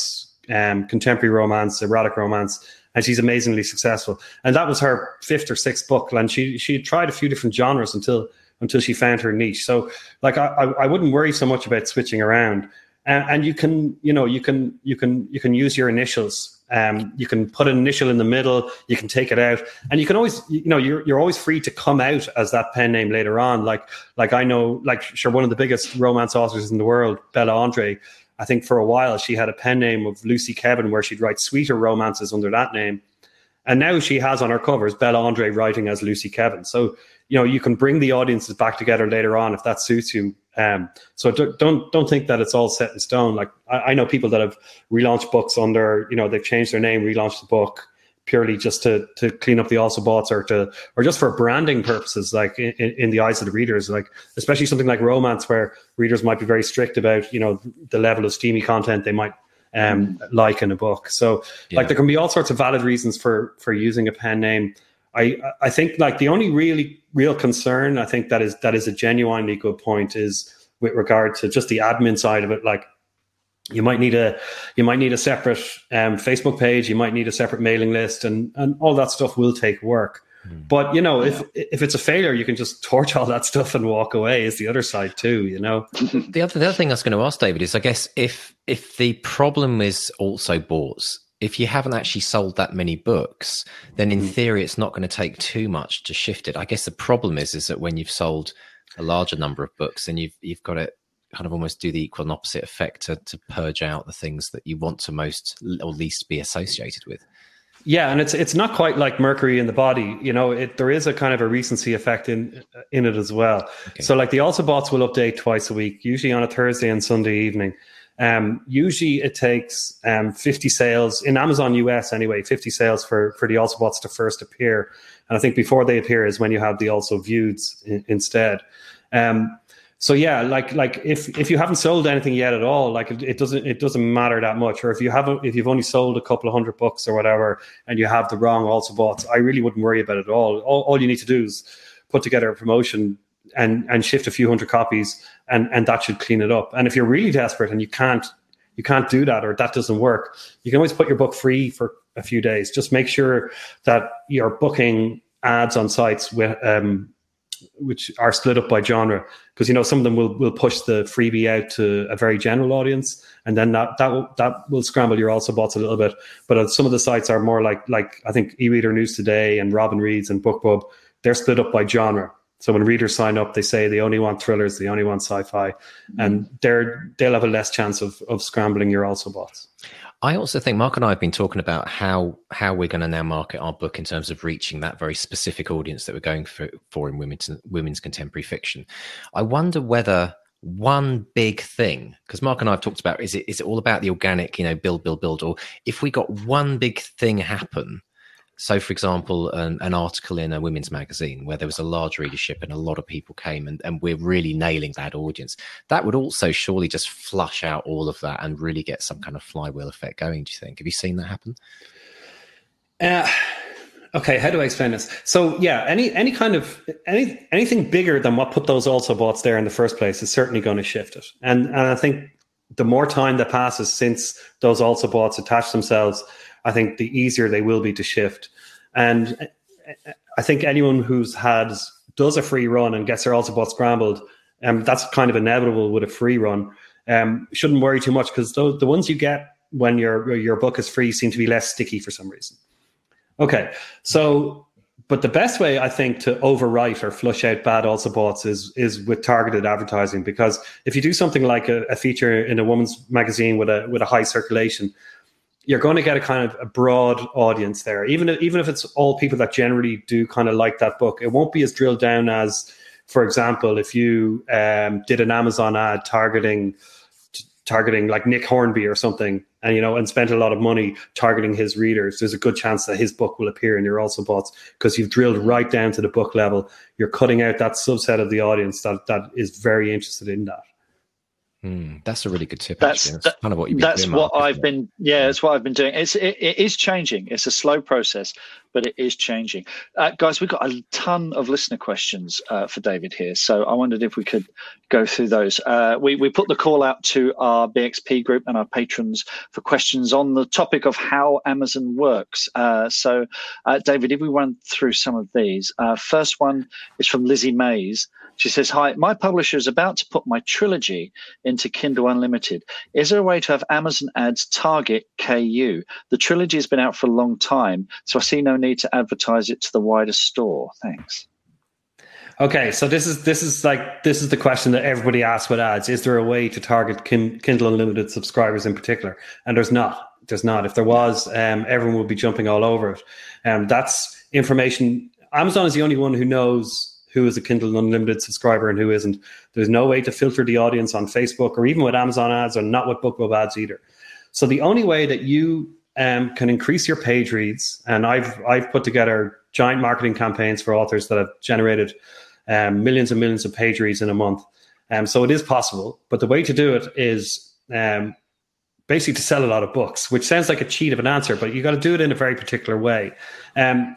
S3: um, contemporary romance, erotic romance, and she's amazingly successful. And that was her fifth or sixth book, and she she tried a few different genres until until she found her niche. So, like, I I wouldn't worry so much about switching around. And, and you can you know you can you can you can use your initials. Um, you can put an initial in the middle. You can take it out, and you can always, you know, you're you're always free to come out as that pen name later on. Like, like I know, like, sure, one of the biggest romance authors in the world, Bella Andre. I think for a while she had a pen name of Lucy Kevin, where she'd write sweeter romances under that name, and now she has on her covers Bella Andre writing as Lucy Kevin. So, you know, you can bring the audiences back together later on if that suits you. Um, so don't don't think that it's all set in stone. Like I, I know people that have relaunched books under, you know, they've changed their name, relaunched the book purely just to to clean up the also boughts, or to or just for branding purposes, like in, in the eyes of the readers. Like especially something like romance, where readers might be very strict about, you know, the level of steamy content they might um, like in a book. So yeah. like there can be all sorts of valid reasons for for using a pen name. I, I think like the only really real concern, I think that is that is a genuinely good point, is with regard to just the admin side of it. Like you might need a you might need a separate um, Facebook page, you might need a separate mailing list, and and all that stuff will take work. Mm. But you know, if yeah. if it's a failure, you can just torch all that stuff and walk away. Is the other side too, you know?
S2: the other the other thing I was going to ask David is, I guess if if the problem is also boughts, if you haven't actually sold that many books, then in theory, it's not going to take too much to shift it. I guess the problem is, is that when you've sold a larger number of books, then you've you've got to kind of almost do the equal and opposite effect to, to purge out the things that you want to most or least be associated with.
S3: Yeah, and it's it's not quite like Mercury in the body. You know, it, there is a kind of a recency effect in in it as well. Okay. So like the Also Bots will update twice a week, usually on a Thursday and Sunday evening. Um, usually it takes um, fifty sales in Amazon U S anyway, fifty sales for, for the Also Bots to first appear. And I think before they appear is when you have the Also Vieweds in, instead. Um, so yeah, like like if if you haven't sold anything yet at all, like it, it doesn't it doesn't matter that much. Or if you haven't if you've only sold a couple of hundred books or whatever, and you have the wrong Also Bots, I really wouldn't worry about it at all. All, all you need to do is put together a promotion and and shift a few hundred copies, and and that should clean it up. And if you're really desperate and you can't you can't do that, or that doesn't work, you can always put your book free for a few days. Just make sure that you're booking ads on sites with um which are split up by genre, because you know some of them will will push the freebie out to a very general audience, and then that that will, that will scramble your Also Bots a little bit. But some of the sites are more like like I think eReader News Today and Robin Reads and BookBub, they're split up by genre. So when readers sign up, they say they only want thrillers, they only want sci-fi, mm-hmm. and they're they'll have a less chance of of scrambling your Also Bots.
S2: I also think Mark and I have been talking about how how we're going to now market our book in terms of reaching that very specific audience that we're going for, for in women's women's contemporary fiction. I wonder whether one big thing, because Mark and I have talked about, is it is it all about the organic, you know, build, build, build, or if we got one big thing happen. So, for example, an, an article in a women's magazine where there was a large readership and a lot of people came, and, and we're really nailing that audience, that would also surely just flush out all of that and really get some kind of flywheel effect going, do you think? Have you seen that happen?
S3: Uh, okay, how do I explain this? So, yeah, any any kind of, any anything bigger than what put those Also Bots there in the first place is certainly going to shift it. And, and I think the more time that passes since those Also Bots attach themselves, I think the easier they will be to shift. And I think anyone who's had does a free run and gets their Also Bots scrambled, um, that's kind of inevitable with a free run. Um, shouldn't worry too much, because the ones you get when your your book is free seem to be less sticky for some reason. Okay, so but the best way I think to overwrite or flush out bad Also Bots is is with targeted advertising, because if you do something like a, a feature in a woman's magazine with a with a high circulation, you're going to get a kind of a broad audience there. Even if, even if it's all people that generally do kind of like that book, it won't be as drilled down as, for example, if you um, did an Amazon ad targeting t- targeting like Nick Hornby or something, and you know, and spent a lot of money targeting his readers. There's a good chance that his book will appear in your Also Bots, because you've drilled right down to the book level. You're cutting out that subset of the audience that that is very interested in that.
S2: Mm, that's a really good tip.
S1: That's,
S2: that's
S1: that,
S2: kind of what you've been
S1: that's
S2: doing,
S1: what
S2: Mark,
S1: I've been. Yeah, that's what I've been doing. It's it, it is changing. It's a slow process, but it is changing. Uh, guys, we've got a ton of listener questions uh, for David here, so I wondered if we could go through those. Uh, we, we put the call out to our B X P group and our patrons for questions on the topic of how Amazon works. Uh, so, uh, David, if we run through some of these. Uh, first one is from Lizzie Mays. She says, hi, my publisher is about to put my trilogy into Kindle Unlimited. Is there a way to have Amazon ads target K U? The trilogy has been out for a long time, so I see no need to advertise it to the wider store. Thanks.
S3: Okay, so this is this is like this is the question that everybody asks with ads. Is there a way to target Kin- Kindle Unlimited subscribers in particular? And there's not. There's not. If there was, um, everyone would be jumping all over it. Um, that's information. Amazon is the only one who knows who is a Kindle Unlimited subscriber and who isn't. There's no way to filter the audience on Facebook or even with Amazon ads, or not with BookBub ads either. So the only way that you um, can increase your page reads, and I've I've put together giant marketing campaigns for authors that have generated um, millions and millions of page reads in a month. Um, so it is possible, but the way to do it is um, basically to sell a lot of books, which sounds like a cheat of an answer, but you got to do it in a very particular way. Um,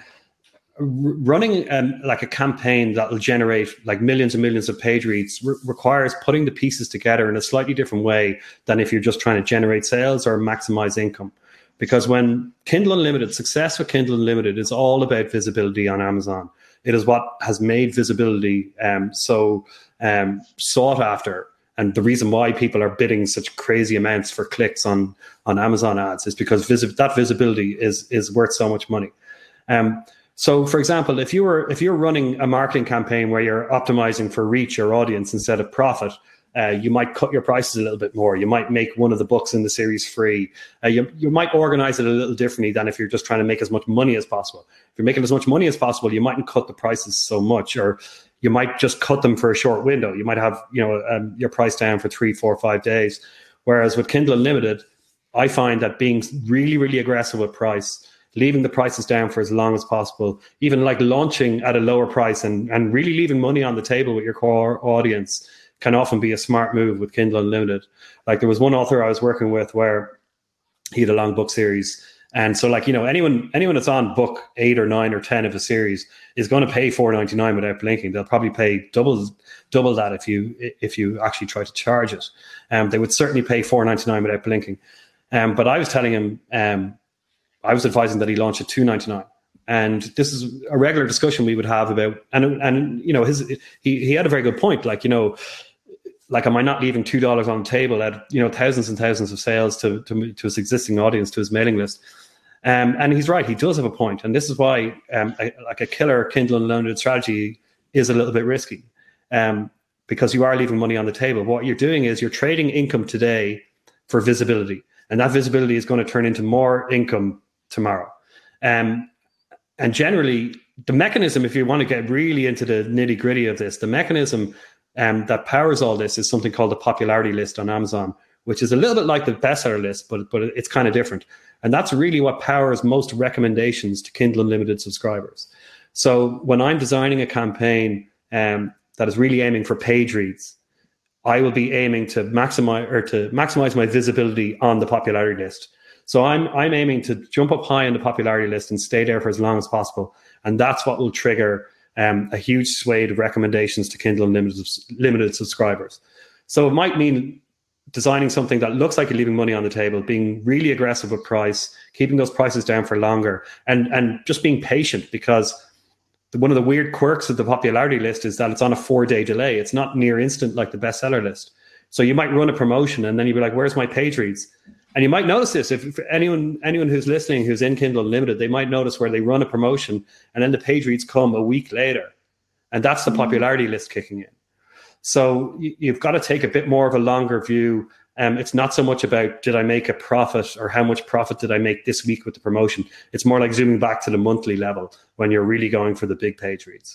S3: running um, like a campaign that will generate like millions and millions of page reads re- requires putting the pieces together in a slightly different way than if you're just trying to generate sales or maximize income. Because when Kindle Unlimited, success with Kindle Unlimited is all about visibility on Amazon. It is what has made visibility um, so um, sought after. And the reason why people are bidding such crazy amounts for clicks on, on Amazon ads is because visi- that visibility is, is worth so much money. Um, So, for example, if you were if you're running a marketing campaign where you're optimizing for reach or audience instead of profit, uh, you might cut your prices a little bit more. You might make one of the books in the series free. Uh, you you might organize it a little differently than if you're just trying to make as much money as possible. If you're making as much money as possible, you mightn't cut the prices so much, or you might just cut them for a short window. You might have you know um, your price down for three, four, five days. Whereas with Kindle Unlimited, I find that being really, really aggressive with price, leaving the prices down for as long as possible, even like launching at a lower price and, and really leaving money on the table with your core audience can often be a smart move with Kindle Unlimited. Like there was one author I was working with where he had a long book series. And so like, you know, anyone anyone that's on book eight or nine or ten of a series is going to pay four ninety-nine without blinking. They'll probably pay double double that if you if you actually try to charge it. Um, they would certainly pay four ninety-nine without blinking. Um, but I was telling him, um, I was advising that he launch at two ninety-nine, and this is a regular discussion we would have about. And and you know, his he he had a very good point. Like you know, like am I not leaving two dollars on the table at you know thousands and thousands of sales to to to his existing audience, to his mailing list? Um, and he's right. He does have a point, and this is why um, a, like a killer Kindle Unlimited strategy is a little bit risky, um, because you are leaving money on the table. What you're doing is you're trading income today for visibility, and that visibility is going to turn into more income tomorrow. Um, and generally, the mechanism, if you want to get really into the nitty gritty of this, the mechanism um, that powers all this is something called the popularity list on Amazon, which is a little bit like the bestseller list, but but it's kind of different. And that's really what powers most recommendations to Kindle Unlimited subscribers. So when I'm designing a campaign um, that is really aiming for page reads, I will be aiming to maximize or to maximize my visibility on the popularity list. So I'm I'm aiming to jump up high in the popularity list and stay there for as long as possible. And that's what will trigger um, a huge swathe of recommendations to Kindle Unlimited limited subscribers. So it might mean designing something that looks like you're leaving money on the table, being really aggressive with price, keeping those prices down for longer, and, and just being patient, because one of the weird quirks of the popularity list is that it's on a four-day delay. It's not near instant like the bestseller list. So you might run a promotion and then you'll be like, where's my page reads? And you might notice this, if, if anyone anyone who's listening who's in Kindle Unlimited, they might notice where they run a promotion and then the page reads come a week later. And that's the popularity list kicking in. So you, you've got to take a bit more of a longer view. Um, it's not so much about did I make a profit or how much profit did I make this week with the promotion. It's more like zooming back to the monthly level when you're really going for the big page reads.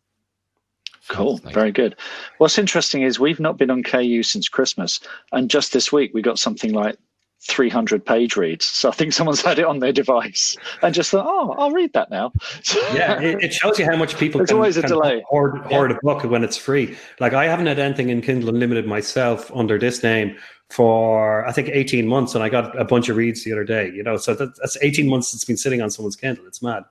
S1: Cool. Very good. What's interesting is we've not been on K U since Christmas. And just this week, we got something like three hundred page reads. So I think someone's had it on their device and just thought, oh, I'll read that now.
S3: Yeah, it, it shows you how much people
S1: There's
S3: can,
S1: always a
S3: can
S1: delay.
S3: hoard, hoard
S1: yeah.
S3: a book when it's free. Like I haven't had anything in Kindle Unlimited myself under this name for, I think, eighteen months. And I got a bunch of reads the other day, you know, so that, that's eighteen months it's been sitting on someone's Kindle. It's mad.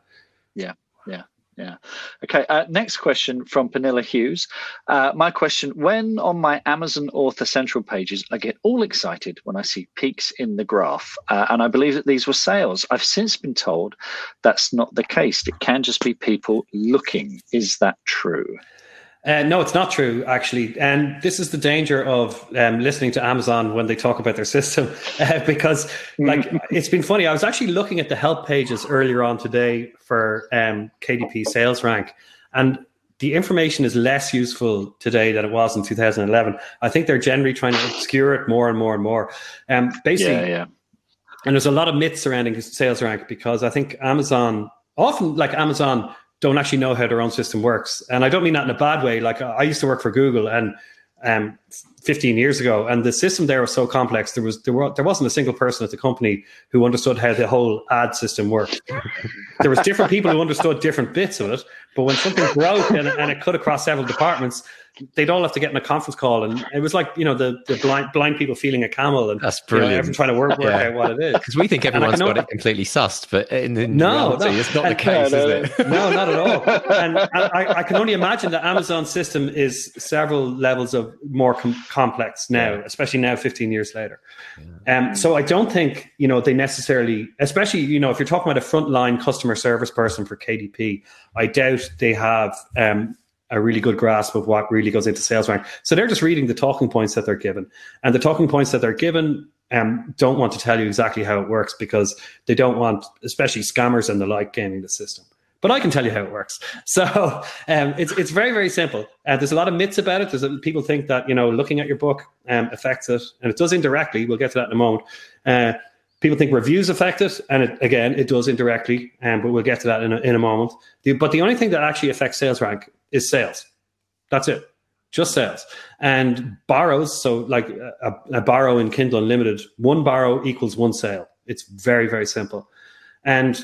S1: Yeah, yeah. Yeah. Okay. Uh, next question from Panilla Hughes. Uh, my question: when on my Amazon Author Central pages, I get all excited when I see peaks in the graph, uh, and I believe that these were sales. I've since been told that's not the case. It can just be people looking. Is that true?
S3: Uh, no, it's not true, actually. And this is the danger of um, listening to Amazon when they talk about their system, uh, because like it's been funny. I was actually looking at the help pages earlier on today for um, K D P Sales Rank, and the information is less useful today than it was in two thousand eleven. I think they're generally trying to obscure it more and more and more. Um, basically,
S1: yeah, yeah.
S3: And there's a lot of myths surrounding Sales Rank, because I think Amazon, often like Amazon, don't actually know how their own system works. And I don't mean that in a bad way. Like I used to work for Google and um, fifteen years ago, and the system there was so complex. There was there, were, there wasn't a single person at the company who understood how the whole ad system worked. There was different people who understood different bits of it, but when something broke and, and it cut across several departments, they'd all have to get in a conference call, and it was like, you know, the, the blind blind people feeling a camel, and
S2: that's brilliant.
S3: You know, everyone trying to work, work yeah. out what it is,
S2: because we think everyone's got it completely sussed, but in, in
S3: no,
S2: reality,
S3: no,
S2: it's not
S3: and,
S2: the case,
S3: no,
S2: is it?
S3: No, not at all. And, and I, I can only imagine that Amazon's system is several levels of more com- complex now, yeah. especially now, fifteen years later. Yeah. Um, so I don't think, you know, they necessarily, especially, you know, if you're talking about a frontline customer service person for K D P, I doubt they have um, a really good grasp of what really goes into Sales Rank. So they're just reading the talking points that they're given. And the talking points that they're given um, don't want to tell you exactly how it works, because they don't want, especially scammers and the like, gaming the system. But I can tell you how it works. So um, it's it's very, very simple. Uh, there's a lot of myths about it. There's a, people think that, you know, looking at your book um, affects it. And it does indirectly. We'll get to that in a moment. Uh, People think reviews affect it, and it, again, it does indirectly, um, but we'll get to that in a, in a moment. The, but the only thing that actually affects Sales Rank is sales. That's it, just sales. And borrows, so like a, a borrow in Kindle Unlimited, one borrow equals one sale. It's very, very simple. And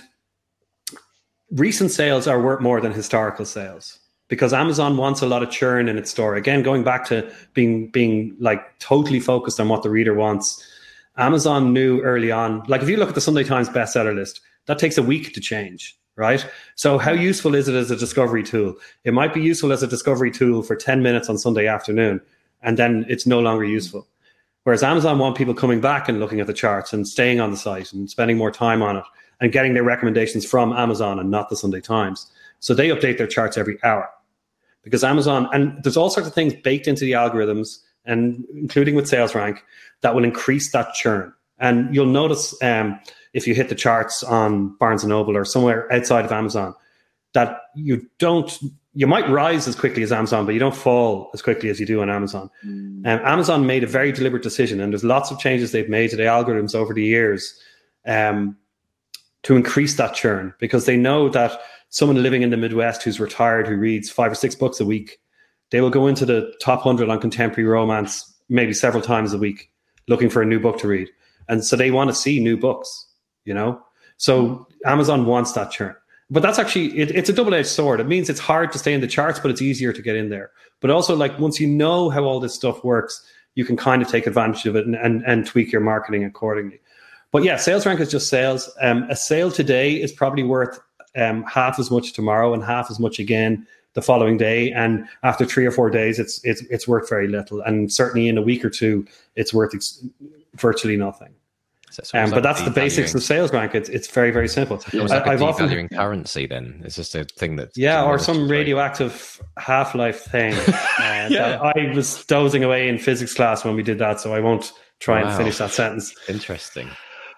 S3: recent sales are worth more than historical sales, because Amazon wants a lot of churn in its store. Again, going back to being being like totally focused on what the reader wants. Amazon knew early on, like if you look at the Sunday Times bestseller list, that takes a week to change, right? So how useful is it as a discovery tool? It might be useful as a discovery tool for ten minutes on Sunday afternoon, and then it's no longer useful. Whereas Amazon want people coming back and looking at the charts and staying on the site and spending more time on it and getting their recommendations from Amazon and not the Sunday Times. So they update their charts every hour, because Amazon, and there's all sorts of things baked into the algorithms, and including with Sales Rank, that will increase that churn. And you'll notice um, if you hit the charts on Barnes and Noble or somewhere outside of Amazon, that you don't, you might rise as quickly as Amazon, but you don't fall as quickly as you do on Amazon. Mm. Um, Amazon made a very deliberate decision, and there's lots of changes they've made to the algorithms over the years um, to increase that churn, because they know that someone living in the Midwest who's retired, who reads five or six books a week, they will go into the top one hundred on contemporary romance maybe several times a week looking for a new book to read. And so they want to see new books, you know? So Amazon wants that churn. But that's actually, it, it's a double-edged sword. It means it's hard to stay in the charts, but it's easier to get in there. But also, like, once you know how all this stuff works, you can kind of take advantage of it and, and, and tweak your marketing accordingly. But yeah, Sales Rank is just sales. Um, a sale today is probably worth um, half as much tomorrow and half as much again the following day, and after three or four days, it's it's it's worth very little, and certainly in a week or two, it's worth ex- virtually nothing. So um, but that's the basics of Sales Rank. It's it's very, very simple.
S2: It's almost like a I've devaluing often, currency. Then it's just a thing that
S3: yeah, or some radioactive half-life thing. uh, yeah. that I was dozing away in physics class when we did that, so I won't try wow. and finish that sentence.
S2: Interesting.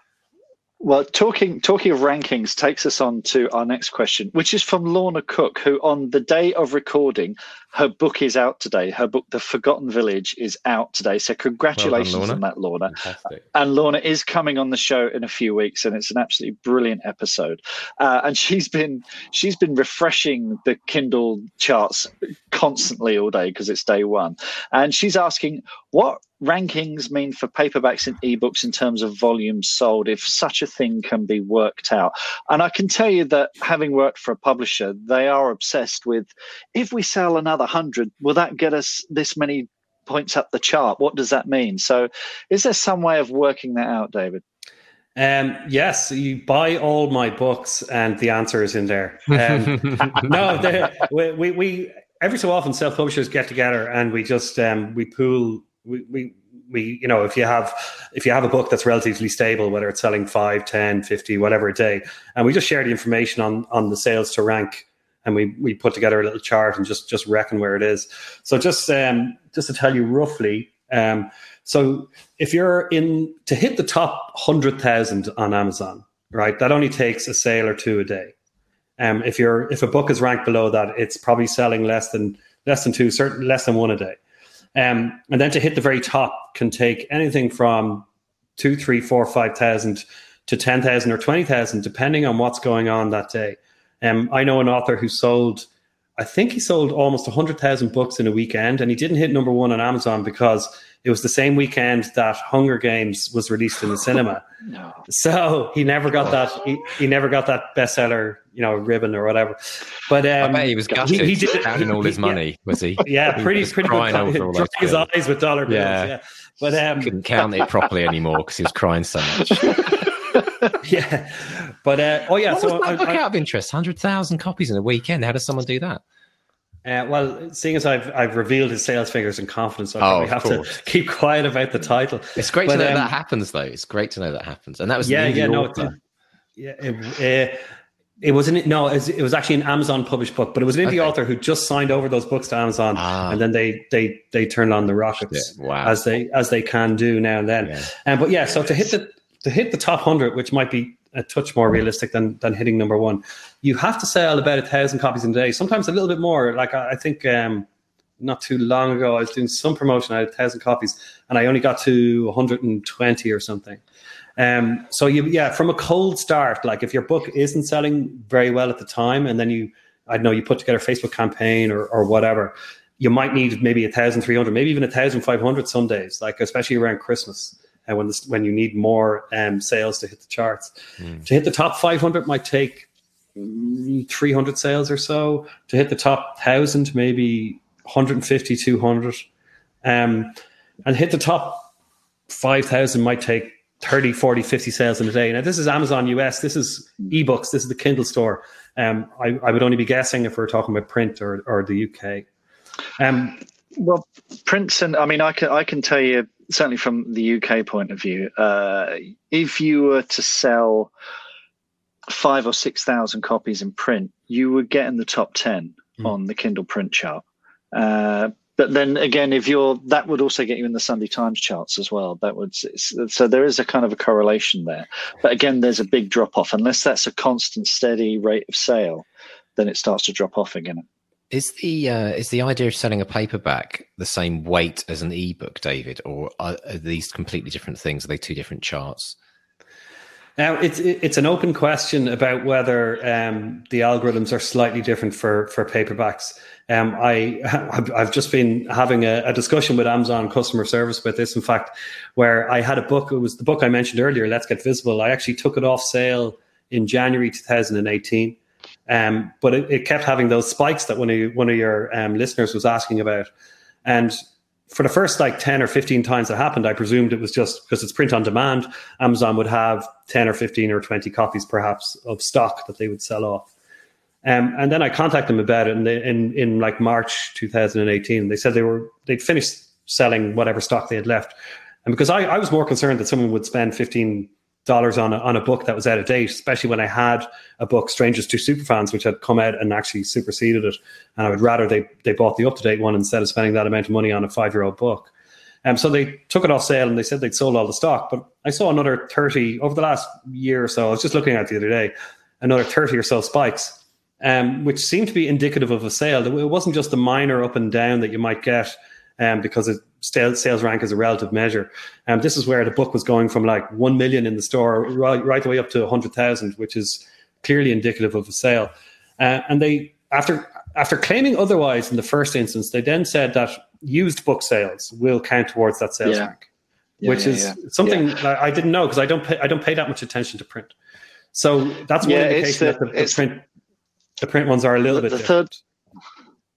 S1: Well, talking talking of rankings takes us on to our next question, which is from Lorna Cook, who on the day of recording, her book is out today. Her book, The Forgotten Village, is out today. So congratulations well done, Lorna. on that, Lorna. Fantastic. And Lorna is coming on the show in a few weeks, and it's an absolutely brilliant episode. Uh, and she's been she's been refreshing the Kindle charts constantly all day because it's day one. And she's asking, what rankings mean for paperbacks and ebooks in terms of volumes sold, if such a thing can be worked out? And I can tell you that, having worked for a publisher, they are obsessed with, if we sell another hundred, will that get us this many points up the chart? What does that mean? So is there some way of working that out, David?
S3: Um, yes, you buy all my books, and the answer is in there. Um, no, they, we, we we every so often self publishers get together and we just um, we pool we, we we you know if you have if you have a book that's relatively stable, whether it's selling five, ten, fifty, whatever a day, and we just share the information on on the sales to rank, and we we put together a little chart and just just reckon where it is. So just um, just to tell you roughly. Um, So if you're in to hit the top one hundred thousand on Amazon, right, that only takes a sale or two a day. Um, if you're if a book is ranked below that, it's probably selling less than less than two, certain less than one a day. Um, and then to hit the very top can take anything from two, three, four, five thousand to ten thousand or twenty thousand, depending on what's going on that day. Um, I know an author who sold, I think he sold almost one hundred thousand books in a weekend, and he didn't hit number one on Amazon because it was the same weekend that Hunger Games was released in the cinema.
S1: No.
S3: So he never got that. He, he never got that bestseller, you know, ribbon or whatever. But um,
S2: I bet he was gutted,
S3: he, he did
S2: counting all his money,
S3: yeah,
S2: was he?
S3: Yeah,
S2: he
S3: pretty,
S2: was
S3: pretty
S2: crying
S3: good.
S2: over all
S3: Drying his
S2: bills.
S3: eyes with dollar bills.
S2: Yeah.
S3: Yeah, but um,
S2: couldn't count it properly anymore because he was crying so much.
S3: yeah, but uh, oh yeah.
S2: What
S3: so
S2: was that book
S3: I, I,
S2: out of interest? Hundred thousand copies in a weekend. How does someone do that?
S3: Uh, well, seeing as I've I've revealed his sales figures in confidence, I
S2: Oh,
S3: probably
S2: of
S3: have
S2: course.
S3: to keep quiet about the title.
S2: It's great
S3: But,
S2: to know
S3: um,
S2: that happens, though. It's great to know that happens, and that was
S3: yeah,
S2: an indie
S3: yeah, no,
S2: author.
S3: it, yeah, it, uh, it wasn't. No, it was, it was actually an Amazon published book, but it was an indie
S2: Okay.
S3: author who just signed over those books to Amazon,
S2: Ah.
S3: and then they they they turned on the rockets,
S2: Yeah, wow.
S3: as they as they can do now and then.
S2: Yeah.
S3: Um, but yeah, so to hit the to hit the top hundred, which might be a touch more realistic than than hitting number one, you have to sell about a thousand copies in a day, sometimes a little bit more. Like I, I think um, not too long ago, I was doing some promotion. I had a thousand copies, and I only got to one hundred twenty or something. Um, so you, yeah, from a cold start, like if your book isn't selling very well at the time, and then you, I don't know, you put together a Facebook campaign or or whatever, you might need maybe a thousand three hundred, maybe even a thousand five hundred some days, like especially around Christmas. And uh, when this, when you need more um, sales to hit the charts, mm. to hit the top five hundred might take three hundred sales or so. To hit the top thousand, maybe one hundred fifty, two hundred, um, and hit the top five thousand might take thirty, forty, fifty sales in a day. Now this is Amazon U S. This is ebooks. This is the Kindle store. Um, I, I would only be guessing if we're talking about print or or the U K. Um,
S1: well, print and I mean, I can I can tell you. Certainly from the U K point of view, uh, if you were to sell five or six thousand copies in print, you would get in the top ten mm. on the Kindle print chart. Uh, but then again, if you're, that would also get you in the Sunday Times charts as well. That would, so there is a kind of a correlation there. But again, there's a big drop off unless that's a constant, steady rate of sale. Then it starts to drop off again.
S2: Is the uh, is the idea of selling a paperback the same weight as an ebook, David, or are, are these completely different things? Are they two different charts?
S3: Now, it's it's an open question about whether um, the algorithms are slightly different for for paperbacks. Um, I I've just been having a, a discussion with Amazon customer service about this. In fact, where I had a book, it was the book I mentioned earlier, Let's Get Visible. I actually took it off sale in January two thousand eighteen. Um, but it, it kept having those spikes that one of you, one of your um, listeners was asking about. And for the first like ten or fifteen times that happened, I presumed it was just because it's print on demand. Amazon would have ten or fifteen or twenty copies perhaps of stock that they would sell off. Um, and then I contacted them about it in, the, in, in like March two thousand eighteen. They said they were, they'd finished selling whatever stock they had left. And because I, I was more concerned that someone would spend fifteen dollars on a, on a book that was out of date, especially when I had a book, Strangers to Superfans, which had come out and actually superseded it. And I would rather they they bought the up-to-date one instead of spending that amount of money on a five-year-old book. Um, so they took it off sale and they said they'd sold all the stock. But I saw another thirty, over the last year or so, I was just looking at it the other day, another thirty or so spikes, um, which seemed to be indicative of a sale. It wasn't just the minor up and down that you might get um, because it, sales rank is a relative measure. Um, this is where the book was going from like one million in the store right, right the way up to one hundred thousand, which is clearly indicative of a sale. Uh, and they, after after claiming otherwise in the first instance, they then said that used book sales will count towards that sales
S1: yeah.
S3: rank,
S1: yeah,
S3: which
S1: yeah,
S3: is
S1: yeah.
S3: something
S1: yeah.
S3: that I didn't know because I don't pay, I don't pay that much attention to print. So that's one
S1: yeah,
S3: indication
S1: the,
S3: that the, the print the print ones are a little
S1: the,
S3: bit
S1: the
S3: different.
S1: third.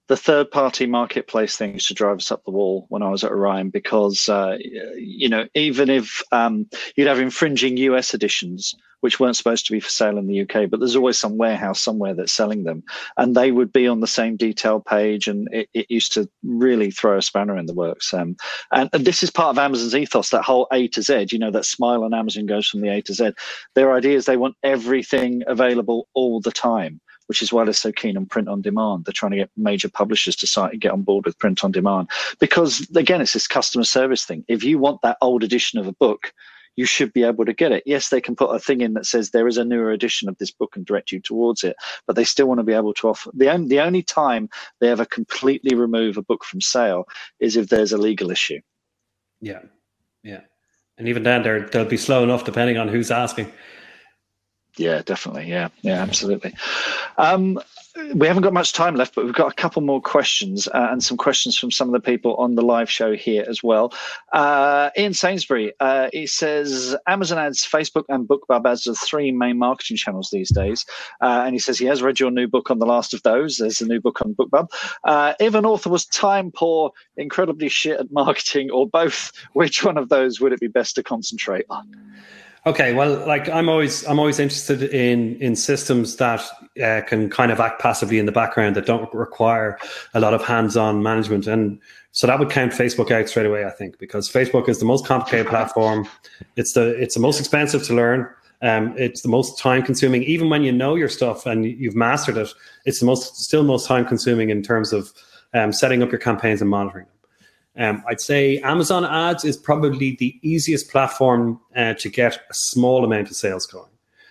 S1: the third-party marketplace thing used to drive us up the wall when I was at Orion, because uh, you know, even if um, you'd have infringing U S editions which weren't supposed to be for sale in the U K, but there's always some warehouse somewhere that's selling them, and they would be on the same detail page, and it, it used to really throw a spanner in the works. Um, and, and this is part of Amazon's ethos, that whole A to Z, you know, that smile on Amazon goes from the A to Z. Their idea is they want everything available all the time, which is why they're so keen on print on demand. They're trying to get major publishers to start get on board with print on demand, because again, it's this customer service thing. If you want that old edition of a book, you should be able to get it. Yes, they can put a thing in that says there is a newer edition of this book and direct you towards it, but they still want to be able to offer. The only, the only time they ever completely remove a book from sale is if there's a legal issue.
S3: Yeah, yeah. And even then, they're, they'll be slow enough depending on who's asking.
S1: Yeah, definitely. Yeah, yeah, absolutely. Um, we haven't got much time left, but we've got a couple more questions uh, and some questions from some of the people on the live show here as well. Uh, Ian Sainsbury, uh, he says, Amazon ads, Facebook and BookBub ads are the three main marketing channels these days. Uh, and he says he has read your new book on the last of those. There's a new book on BookBub. Uh, if an author was time poor, incredibly shit at marketing, or both, which one of those would it be best to concentrate on?
S3: Okay, well, like I'm always, I'm always interested in in systems that uh, can kind of act passively in the background, that don't require a lot of hands-on management, and so that would count Facebook out straight away, I think, because Facebook is the most complicated platform. It's the it's the most expensive to learn. Um, it's the most time-consuming, even when you know your stuff and you've mastered it. It's the most still most time-consuming in terms of um, setting up your campaigns and monitoring them. Um, I'd say Amazon ads is probably the easiest platform uh, to get a small amount of sales going.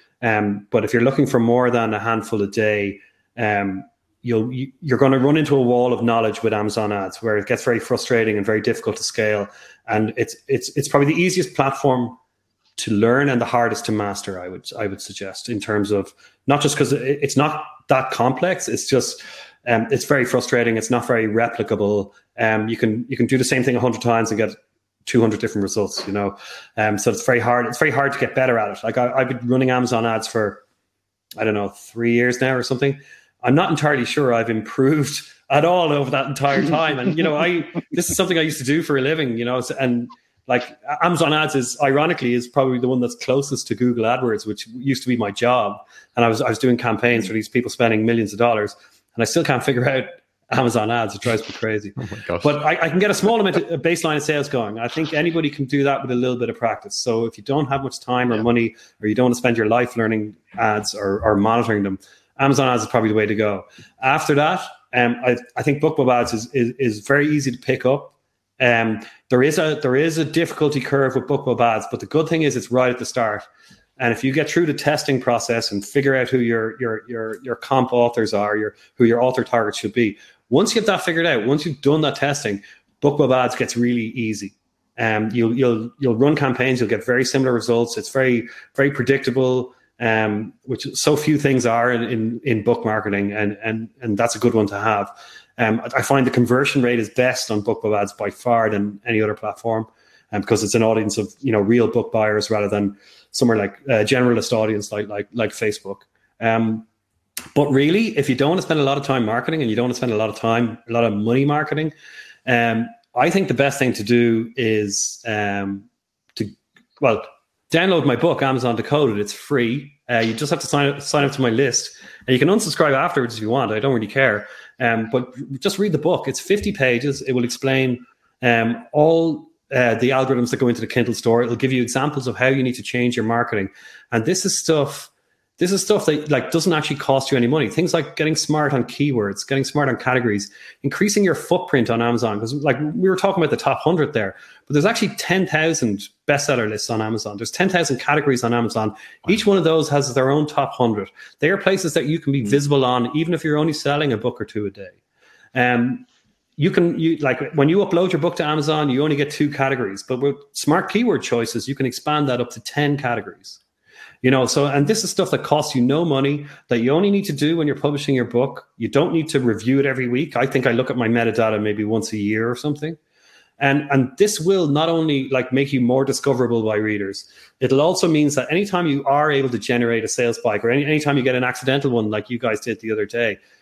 S3: Um, but if you're looking for more than a handful a day, um, you'll, you, you're going to run into a wall of knowledge with Amazon ads, where it gets very frustrating and very difficult to scale. And it's it's it's probably the easiest platform to learn and the hardest to master, I would I would suggest, in terms of, not just because it, it's not that complex, it's just um, it's very frustrating. It's not very replicable. Um, you can you can do the same thing a hundred times and get two hundred different results. You know, um, so it's very hard. It's very hard to get better at it. Like I, I've been running Amazon ads for I don't know three years now or something. I'm not entirely sure I've improved at all over that entire time. And you know, I this is something I used to do for a living. You know, and like Amazon ads is ironically is probably the one that's closest to Google AdWords, which used to be my job. And I was I was doing campaigns for these people spending millions of dollars, and I still can't figure out Amazon ads. It drives me crazy. Oh my gosh. But I, I can get a small amount of baseline of sales going. I think anybody can do that with a little bit of practice. So if you don't have much time or yeah. money, or you don't want to spend your life learning ads or, or monitoring them, Amazon ads is probably the way to go. After that, um, I, I think BookBub ads is, is is very easy to pick up. Um, there is a there is a difficulty curve with BookBub ads, but the good thing is it's right at the start. And if you get through the testing process and figure out who your your your your comp authors are, your who your author targets should be, once you have that figured out, once you've done that testing, BookBub ads gets really easy. Um, you'll you'll you'll run campaigns, you'll get very similar results. It's very very predictable, um, which so few things are in, in, in book marketing, and and and that's a good one to have. Um, I find the conversion rate is best on BookBub ads by far than any other platform, um, because it's an audience of you know real book buyers rather than somewhere like a generalist audience like like like Facebook. Um, But really, if you don't want to spend a lot of time marketing and you don't want to spend a lot of time, a lot of money marketing, um, I think the best thing to do is um, to, well, download my book, Amazon Decoded. It's free. Uh, you just have to sign up, sign up to my list. And you can unsubscribe afterwards if you want. I don't really care. Um, but just read the book. It's fifty pages. It will explain um, all uh, the algorithms that go into the Kindle store. It'll give you examples of how you need to change your marketing. And this is stuff... This is stuff that like doesn't actually cost you any money. Things like getting smart on keywords, getting smart on categories, increasing your footprint on Amazon. Because like we were talking about the top one hundred there, but there's actually ten thousand bestseller lists on Amazon. There's ten thousand categories on Amazon. Wow. Each one of those has their own top one hundred. They are places that you can be visible on, even if you're only selling a book or two a day. Um, you can, you like when you upload your book to Amazon, you only get two categories. But with smart keyword choices, you can expand that up to ten categories. You know, so, and this is stuff that costs you no money, that you only need to do when you're publishing your book. You don't need to review it every week. I think I look at my metadata maybe once a year or something. And, and this will not only like make you more discoverable by readers, it'll also means that anytime you are able to generate a sales spike, or any anytime you get an accidental one like you guys did the other day,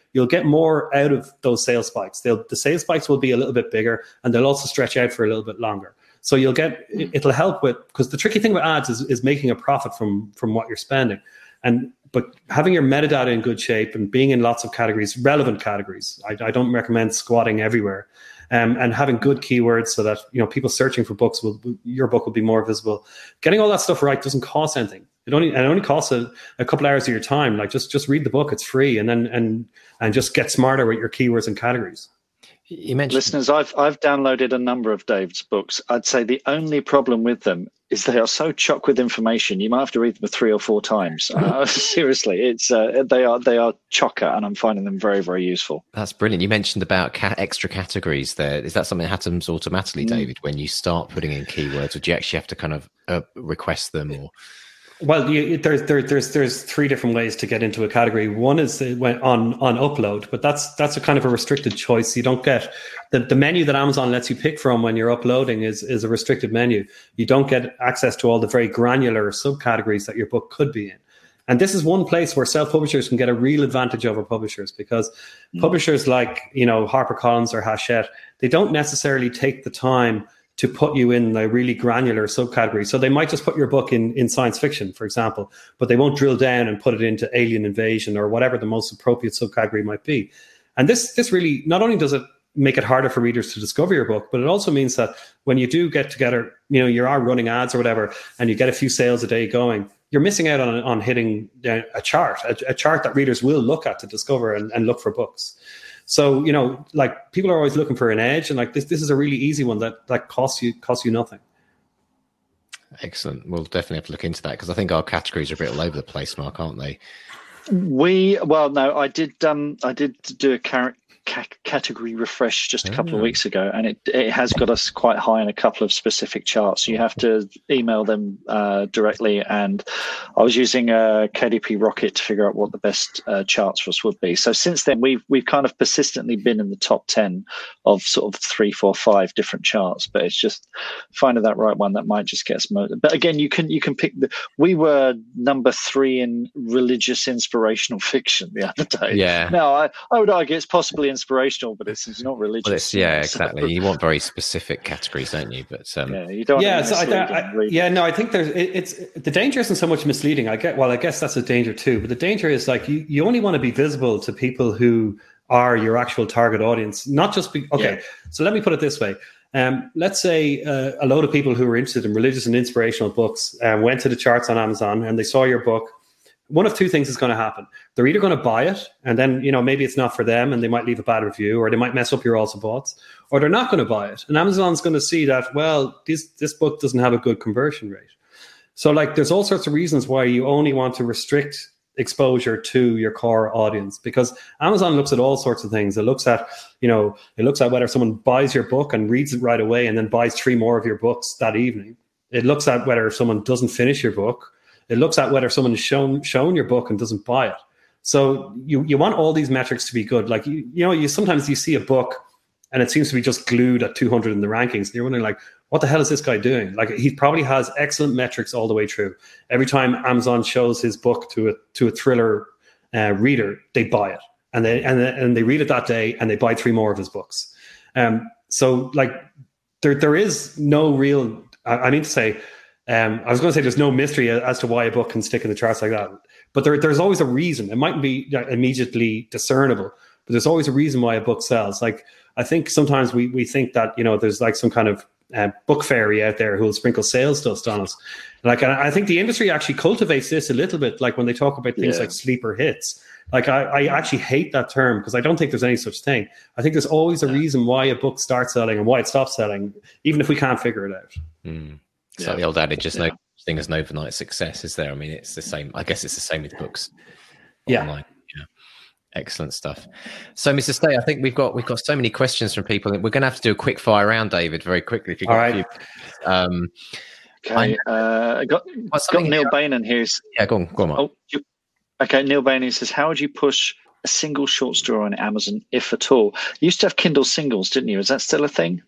S3: you'll get more out of those sales spikes. They'll, the sales spikes will be a little bit bigger, and they'll also stretch out for a little bit longer. So you'll get, it'll help with, because the tricky thing with ads is, is making a profit from, from what you're spending. And, but having your metadata in good shape and being in lots of categories, relevant categories, I, I don't recommend squatting everywhere. Um, and having good keywords so that, you know, people searching for books will, your book will be more visible. Getting all that stuff right doesn't cost anything. It only, and it only costs a, a couple hours of your time. Like just, just read the book. It's free. And then, and, and just get smarter with your keywords and categories.
S2: You mentioned,
S1: listeners, I've I've downloaded a number of David's books. I'd say the only problem with them is they are so chock with information. You might have to read them three or four times. Uh, seriously, it's uh, they are they are chocker, and I'm finding them very very useful.
S2: That's brilliant. You mentioned about ca- extra categories there. Is that something that happens automatically, mm. David, when you start putting in keywords, or do you actually have to kind of uh, request them? Or
S3: Well, you, there's there, there's there's three different ways to get into a category. One is when on on upload, but that's that's a kind of a restricted choice. You don't get the, the menu that Amazon lets you pick from when you're uploading is is a restricted menu. You don't get access to all the very granular subcategories that your book could be in. And this is one place where self-publishers can get a real advantage over publishers, because mm. publishers like, you know, HarperCollins or Hachette, they don't necessarily take the time to put you in a really granular subcategory. So they might just put your book in, in science fiction, for example, but they won't drill down and put it into alien invasion or whatever the most appropriate subcategory might be. And this this really, not only does it make it harder for readers to discover your book, but it also means that when you do get together, you know, you are running ads or whatever, and you get a few sales a day going, you're missing out on, on hitting a chart, a, a chart that readers will look at to discover and, and look for books. So, you know, like people are always looking for an edge, and like this, this is a really easy one that, that costs you costs you nothing.
S2: Excellent. We'll definitely have to look into that, because I think our categories are a bit all over the place, Mark, aren't they?
S1: We well, no, I did. Um, I did do a car- ca- category refresh just a couple oh. of weeks ago, and it it has got us quite high in a couple of specific charts. So you have to email them uh, directly, and I was using a K D P Rocket to figure out what the best uh, charts for us would be. So since then, we've we've kind of persistently been in the top ten of sort of three, four, five different charts. But it's just finding that right one that might just get us motivated. But again, you can you can pick the. We were number three in religious inspirational fiction the other day.
S2: Yeah.
S1: Now I, I would argue it's possibly inspirational, but it's, it's not religious.
S2: Well, it's, yeah, exactly. So, you want very specific categories, don't you? But um,
S1: yeah, you don't.
S3: Yeah, so I, I, yeah, no, I think there's it, it's the danger isn't so much misleading. I get well, I guess that's a danger too. But the danger is like you, you only want to be visible to people who are your actual target audience, not just be okay. Yeah. So let me put it this way. Um, let's say uh, a load of people who were interested in religious and inspirational books um, went to the charts on Amazon and they saw your book. One of two things is going to happen. They're either going to buy it, and then, you know, maybe it's not for them and they might leave a bad review, or they might mess up your also boughts, or they're not going to buy it. And Amazon's going to see that, well, this, this book doesn't have a good conversion rate. So like there's all sorts of reasons why you only want to restrict exposure to your core audience, because Amazon looks at all sorts of things. It looks at, you know, it looks at whether someone buys your book and reads it right away and then buys three more of your books that evening. It looks at whether someone doesn't finish your book. It looks at whether someone has shown shown your book and doesn't buy it. So you, you want all these metrics to be good. Like, you, you know, you sometimes you see a book and it seems to be just glued at two hundred in the rankings. And you're wondering, like, what the hell is this guy doing? Like, he probably has excellent metrics all the way through. Every time Amazon shows his book to a to a thriller uh, reader, they buy it. And they, and, and they read it that day and they buy three more of his books. Um, so, like, there there is no real, I, I mean to say, Um, I was going to say there's no mystery as to why a book can stick in the charts like that, but there, there's always a reason. It mightn't be immediately discernible, but there's always a reason why a book sells. Like, I think sometimes we we think that, you know, there's like some kind of uh, book fairy out there who will sprinkle sales dust on us. Like, I think the industry actually cultivates this a little bit. Like when they talk about things yeah. like sleeper hits, like I, I actually hate that term because I don't think there's any such thing. I think there's always a yeah. reason why a book starts selling and why it stops selling, even if we can't figure it out.
S2: Mm. It's yeah. like the old adage, just yeah. no thing as an overnight success, is there? I mean, it's the same. I guess it's the same with books.
S3: Yeah.
S2: Online. Yeah. Excellent stuff. So, Mister Stay, I think we've got we've got so many questions from people. We're going to have to do a quick fire round, David, very quickly. If you've got
S3: All
S2: a
S3: right.
S2: few. Um,
S1: okay. I uh, got, got Neil Bain here.
S2: Yeah, go on, go on, Mark.
S1: Oh, you, okay, Neil Bain says, how would you push a single short story on Amazon, if at all? You used to have Kindle singles, didn't you? Is that still a thing?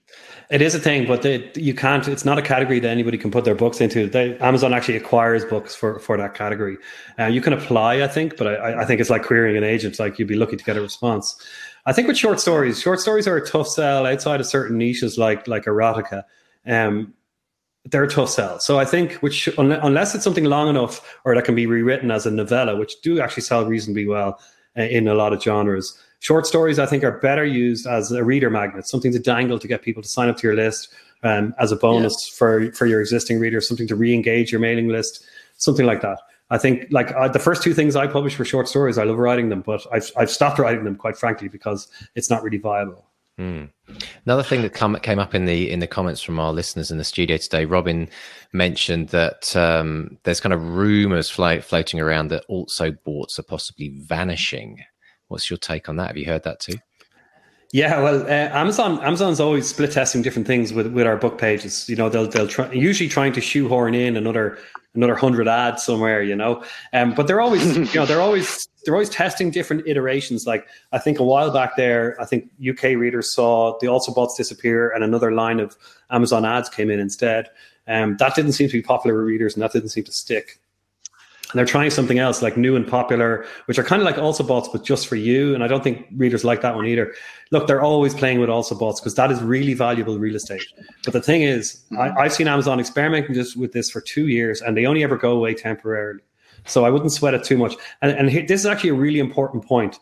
S3: It is a thing, but they, you can't. It's not a category that anybody can put their books into. They, Amazon actually acquires books for, for that category. Uh, you can apply, I think, but I, I think it's like querying an agent. Like you'd be lucky to get a response. I think with short stories, short stories are a tough sell outside of certain niches like like erotica. Um, they're a tough sell. So I think which unless it's something long enough or that can be rewritten as a novella, which do actually sell reasonably well uh, in a lot of genres. Short stories, I think, are better used as a reader magnet, something to dangle to get people to sign up to your list um, as a bonus yeah. for, for your existing readers, something to re-engage your mailing list, something like that. I think like uh, the first two things I publish were short stories. I love writing them, but I've, I've stopped writing them, quite frankly, because it's not really viable.
S2: Mm. Another thing that come, came up in the in the comments from our listeners in the studio today, Robin mentioned that um, there's kind of rumors flo- floating around that also boards are possibly vanishing. What's your take on that? Have you heard that too?
S3: Yeah, well, uh, Amazon Amazon's always split testing different things with, with our book pages. You know, they'll they'll try, usually trying to shoehorn in another another hundred ads somewhere. You know, um, but they're always you know they're always they're always testing different iterations. Like I think a while back there, I think U K readers saw the Also Bots disappear and another line of Amazon ads came in instead. Um, that didn't seem to be popular with readers, and that didn't seem to stick. And they're trying something else like new and popular, which are kind of like Also Bots, but just for you. And I don't think readers like that one either. Look, they're always playing with Also Bots because that is really valuable real estate. But the thing is, I, I've seen Amazon experimenting just with this for two years and they only ever go away temporarily. So I wouldn't sweat it too much. And, and here, this is actually a really important point.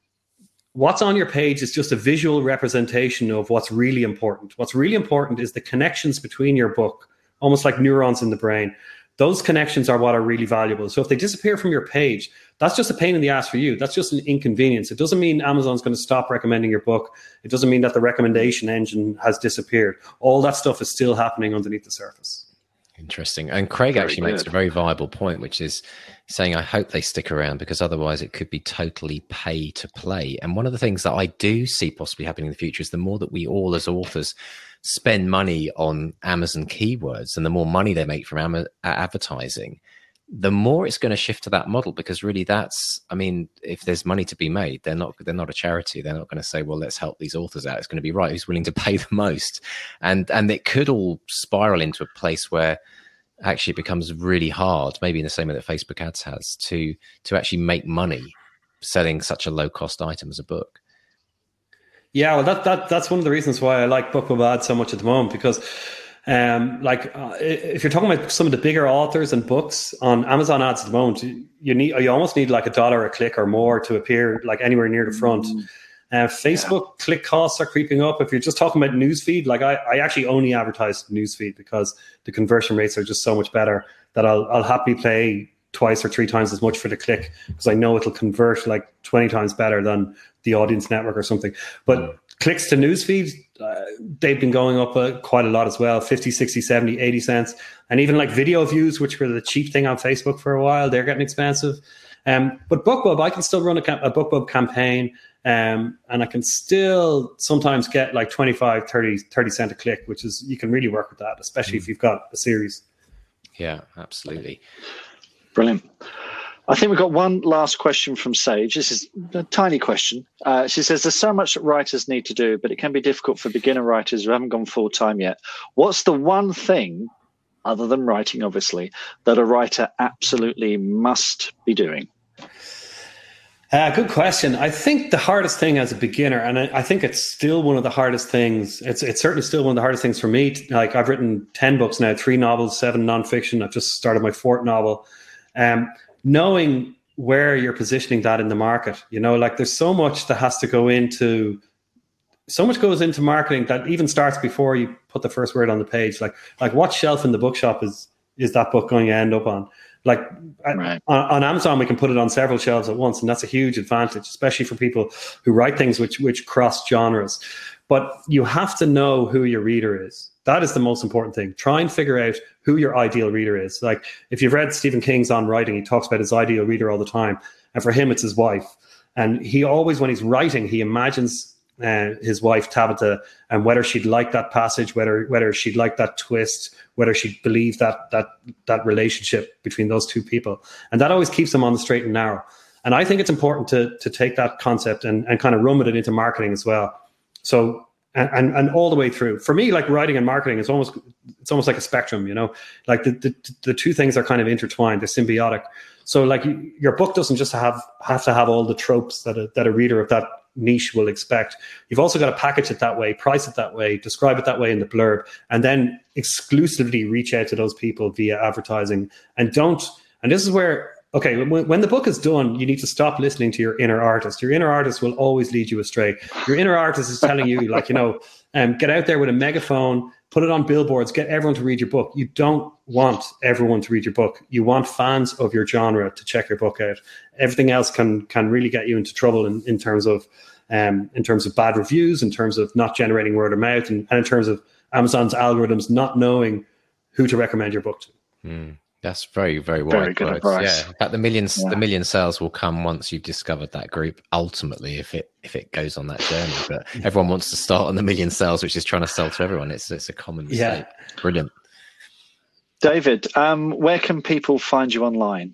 S3: What's on your page is just a visual representation of what's really important. What's really important is the connections between your book, almost like neurons in the brain. Those connections are what are really valuable. So if they disappear from your page, that's just a pain in the ass for you. That's just an inconvenience. It doesn't mean Amazon's going to stop recommending your book. It doesn't mean that the recommendation engine has disappeared. All that stuff is still happening underneath the surface.
S2: Interesting. And Craig very actually good. makes a very viable point, which is saying, I hope they stick around because otherwise it could be totally pay to play. And one of the things that I do see possibly happening in the future is the more that we all as authors spend money on Amazon keywords and the more money they make from am- advertising, the more it's going to shift to that model, because really that's, I mean, if there's money to be made, they're not, they're not a charity. They're not going to say, well, let's help these authors out. It's going to be right. Who's willing to pay the most? And, and it could all spiral into a place where actually it becomes really hard, maybe in the same way that Facebook ads has, to, to actually make money selling such a low cost item as a book.
S3: Yeah, well, that that that's one of the reasons why I like BookBub ads so much at the moment, because um, like uh, if you're talking about some of the bigger authors and books on Amazon ads at the moment, you need you almost need like a dollar a click or more to appear like anywhere near the front. Mm. Uh, Facebook yeah. click costs are creeping up. If you're just talking about newsfeed, like I, I actually only advertise newsfeed because the conversion rates are just so much better that I'll I'll happily pay twice or three times as much for the click because I know it'll convert like twenty times better than the Audience Network or something. But mm. clicks to newsfeed, uh, they've been going up uh, quite a lot as well, fifty, sixty, seventy, eighty cents. And even like video views, which were the cheap thing on Facebook for a while, they're getting expensive. Um, but BookBub, I can still run a, cam- a BookBub campaign um, and I can still sometimes get like twenty-five, thirty, thirty cent a click, which is, you can really work with that, especially mm. if you've got a series.
S2: Yeah, absolutely.
S1: Brilliant. I think we've got one last question from Sage. This is a tiny question. Uh, she says, there's so much that writers need to do, but it can be difficult for beginner writers who haven't gone full time yet. What's the one thing, other than writing, obviously, that a writer absolutely must be doing?
S3: Uh, good question. I think the hardest thing as a beginner, and I, I think it's still one of the hardest things, it's it's certainly still one of the hardest things for me. Like I've written ten books now, three novels, seven nonfiction. I've just started my fourth novel. Um, knowing where you're positioning that in the market, you know, like there's so much that has to go into, so much goes into marketing that even starts before you put the first word on the page. Like, like what shelf in the bookshop is, is that book going to end up on? Like right. on, on Amazon, we can put it on several shelves at once. And that's a huge advantage, especially for people who write things which, which cross genres. But you have to know who your reader is. That is the most important thing. Try and figure out who your ideal reader is. Like if you've read Stephen King's On Writing, he talks about his ideal reader all the time. And for him, it's his wife. And he always, when he's writing, he imagines uh, his wife, Tabitha, and whether she'd like that passage, whether whether she'd like that twist, whether she'd believe that that that relationship between those two people. And that always keeps them on the straight and narrow. And I think it's important to to take that concept and, and kind of run with it into marketing as well. So and, and and all the way through. For me, like writing and marketing is almost it's almost like a spectrum, you know, like the the, the two things are kind of intertwined, they're symbiotic. So like you, your book doesn't just have have to have all the tropes that a, that a reader of that niche will expect. You've also got to package it that way, price it that way, describe it that way in the blurb, and then exclusively reach out to those people via advertising. And don't, and this is where, okay, when, when the book is done, you need to stop listening to your inner artist. Your inner artist will always lead you astray. Your inner artist is telling you, like, you know, um, get out there with a megaphone, put it on billboards, get everyone to read your book. You don't want everyone to read your book. You want fans of your genre to check your book out. Everything else can can really get you into trouble in, in terms of um, in terms of bad reviews, in terms of not generating word of mouth, and, and in terms of Amazon's algorithms not knowing who to recommend your book to.
S2: Mm. That's very, very wise.
S1: Very good advice.
S2: Yeah, in fact, the millions,
S1: yeah.
S2: the million sales will come once you've discovered that group. Ultimately, if it if it goes on that journey, but everyone wants to start on the million sales, which is trying to sell to everyone. It's it's a common mistake. Yeah. Brilliant.
S1: David, um, where can people find you online?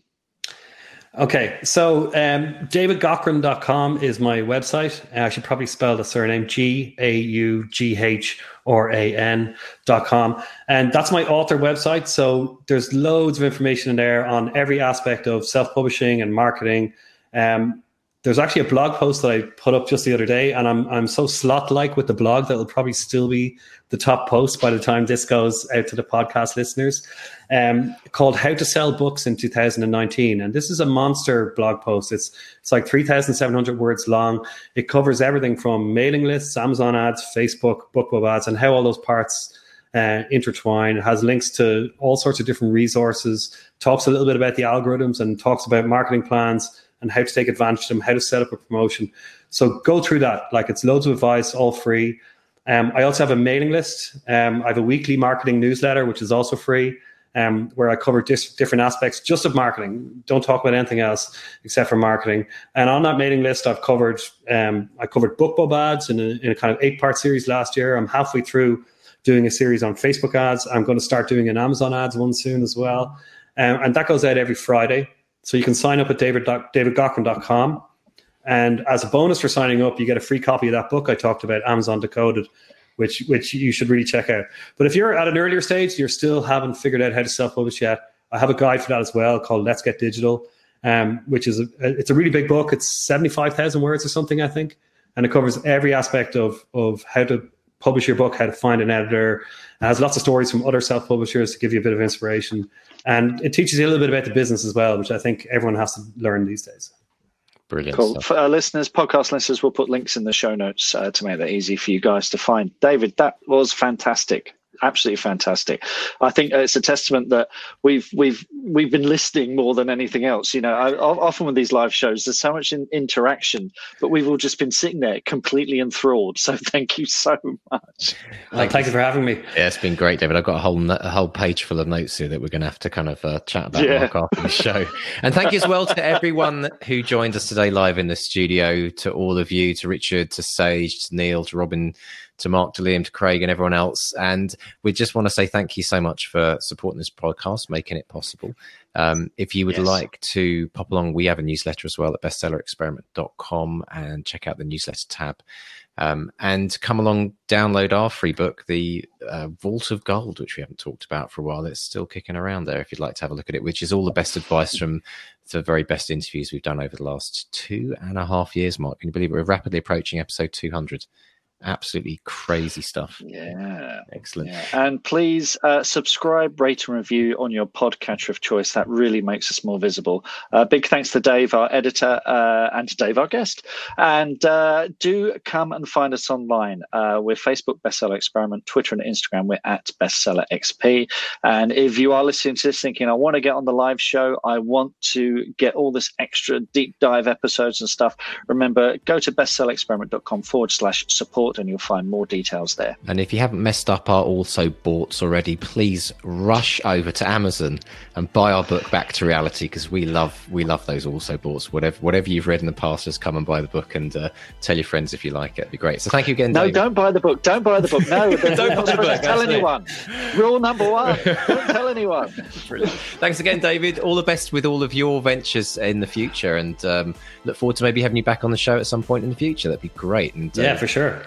S3: Okay, so um, david gaughran dot com is my website. I should probably spell the surname G A U G H R A N dot com. And that's my author website. So there's loads of information in there on every aspect of self-publishing and marketing. Um, there's actually a blog post that I put up just the other day, and I'm I'm so slot-like with the blog that it'll probably still be the top post by the time this goes out to the podcast listeners, um, called How to Sell Books in two thousand nineteen. And this is a monster blog post. It's it's like three thousand seven hundred words long. It covers everything from mailing lists, Amazon ads, Facebook, BookBub ads, and how all those parts uh, intertwine. It has links to all sorts of different resources, talks a little bit about the algorithms, and talks about marketing plans and how to take advantage of them, how to set up a promotion. So go through that. Like, it's loads of advice, all free. Um, I also have a mailing list. Um, I have a weekly marketing newsletter, which is also free, um, where I cover dis- different aspects just of marketing. Don't talk about anything else except for marketing. And on that mailing list, I've covered um, I covered BookBub ads in a, in a kind of eight-part series last year. I'm halfway through doing a series on Facebook ads. I'm going to start doing an Amazon ads one soon as well. Um, and that goes out every Friday. So you can sign up at david gaughran dot com. And as a bonus for signing up, you get a free copy of that book I talked about, Amazon Decoded, which which you should really check out. But if you're at an earlier stage, you still haven't figured out how to self-publish yet, I have a guide for that as well called Let's Get Digital, um, which is a, it's a really big book. It's seventy-five thousand words or something, I think. And it covers every aspect of, of how to publish your book, how to find an editor. It has lots of stories from other self-publishers to give you a bit of inspiration. And it teaches you a little bit about the business as well, which I think everyone has to learn these days.
S2: Brilliant.
S1: Cool.
S2: Stuff.
S1: For our listeners, podcast listeners, we'll put links in the show notes uh, to make that easy for you guys to find. David, that was fantastic. Absolutely fantastic. I think it's a testament that we've we've we've been listening more than anything else. You know, I, often with these live shows, there's so much in, interaction, but we've all just been sitting there completely enthralled. So thank you so much.
S3: Well, thank you for having me.
S2: Yeah, it's been great, David. I've got a whole a whole page full of notes here that we're going to have to kind of uh, chat about
S1: yeah.
S2: after the show. And thank you as well to everyone who joined us today live in the studio, to all of you, to Richard, to Sage, to Neil, to Robin, to Mark, to Liam, to Craig, and everyone else. And we just want to say thank you so much for supporting this podcast, making it possible. Um, if you would yes. like to pop along, we have a newsletter as well at bestseller experiment dot com, and check out the newsletter tab. Um, and come along, download our free book, The uh, Vault of Gold, which we haven't talked about for a while. It's still kicking around there if you'd like to have a look at it, which is all the best advice from the very best interviews we've done over the last two and a half years, Mark. Can you believe it? We're rapidly approaching episode two hundred. Absolutely crazy stuff.
S1: Yeah.
S2: Excellent.
S1: Yeah. And please uh, subscribe, rate and review on your podcatcher of choice. That really makes us more visible. Uh, big thanks to Dave, our editor, uh, and to Dave, our guest. And uh, do come and find us online. Uh, we're Facebook Bestseller Experiment, Twitter and Instagram. We're at Bestseller X P. And if you are listening to this thinking, I want to get on the live show, I want to get all this extra deep dive episodes and stuff, remember, go to bestsellerexperiment.com forward slash support. And you'll find more details there.
S2: And if you haven't messed up our also boughts already, please rush over to Amazon and buy our book Back to Reality, because we love we love those also boughts. Whatever whatever you've read in the past, just come and buy the book and uh, tell your friends if you like it. It'd be great. So thank you again,
S1: No,
S2: David.
S1: don't buy the book. Don't buy the book. No, don't buy the book. Tell anyone. Rule number one: don't tell anyone.
S2: Brilliant. Thanks again, David. All the best with all of your ventures in the future, and um, look forward to maybe having you back on the show at some point in the future. That'd be great. And uh,
S3: yeah, for sure. Definitely.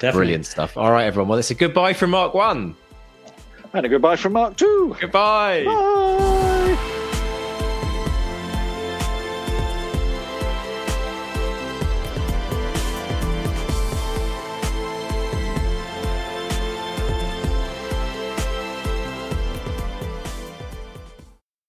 S3: definitely.
S2: Brilliant stuff. All right, everyone. Well, it's a goodbye from Mark One.
S1: And a goodbye from Mark Two.
S2: Goodbye.
S1: Bye.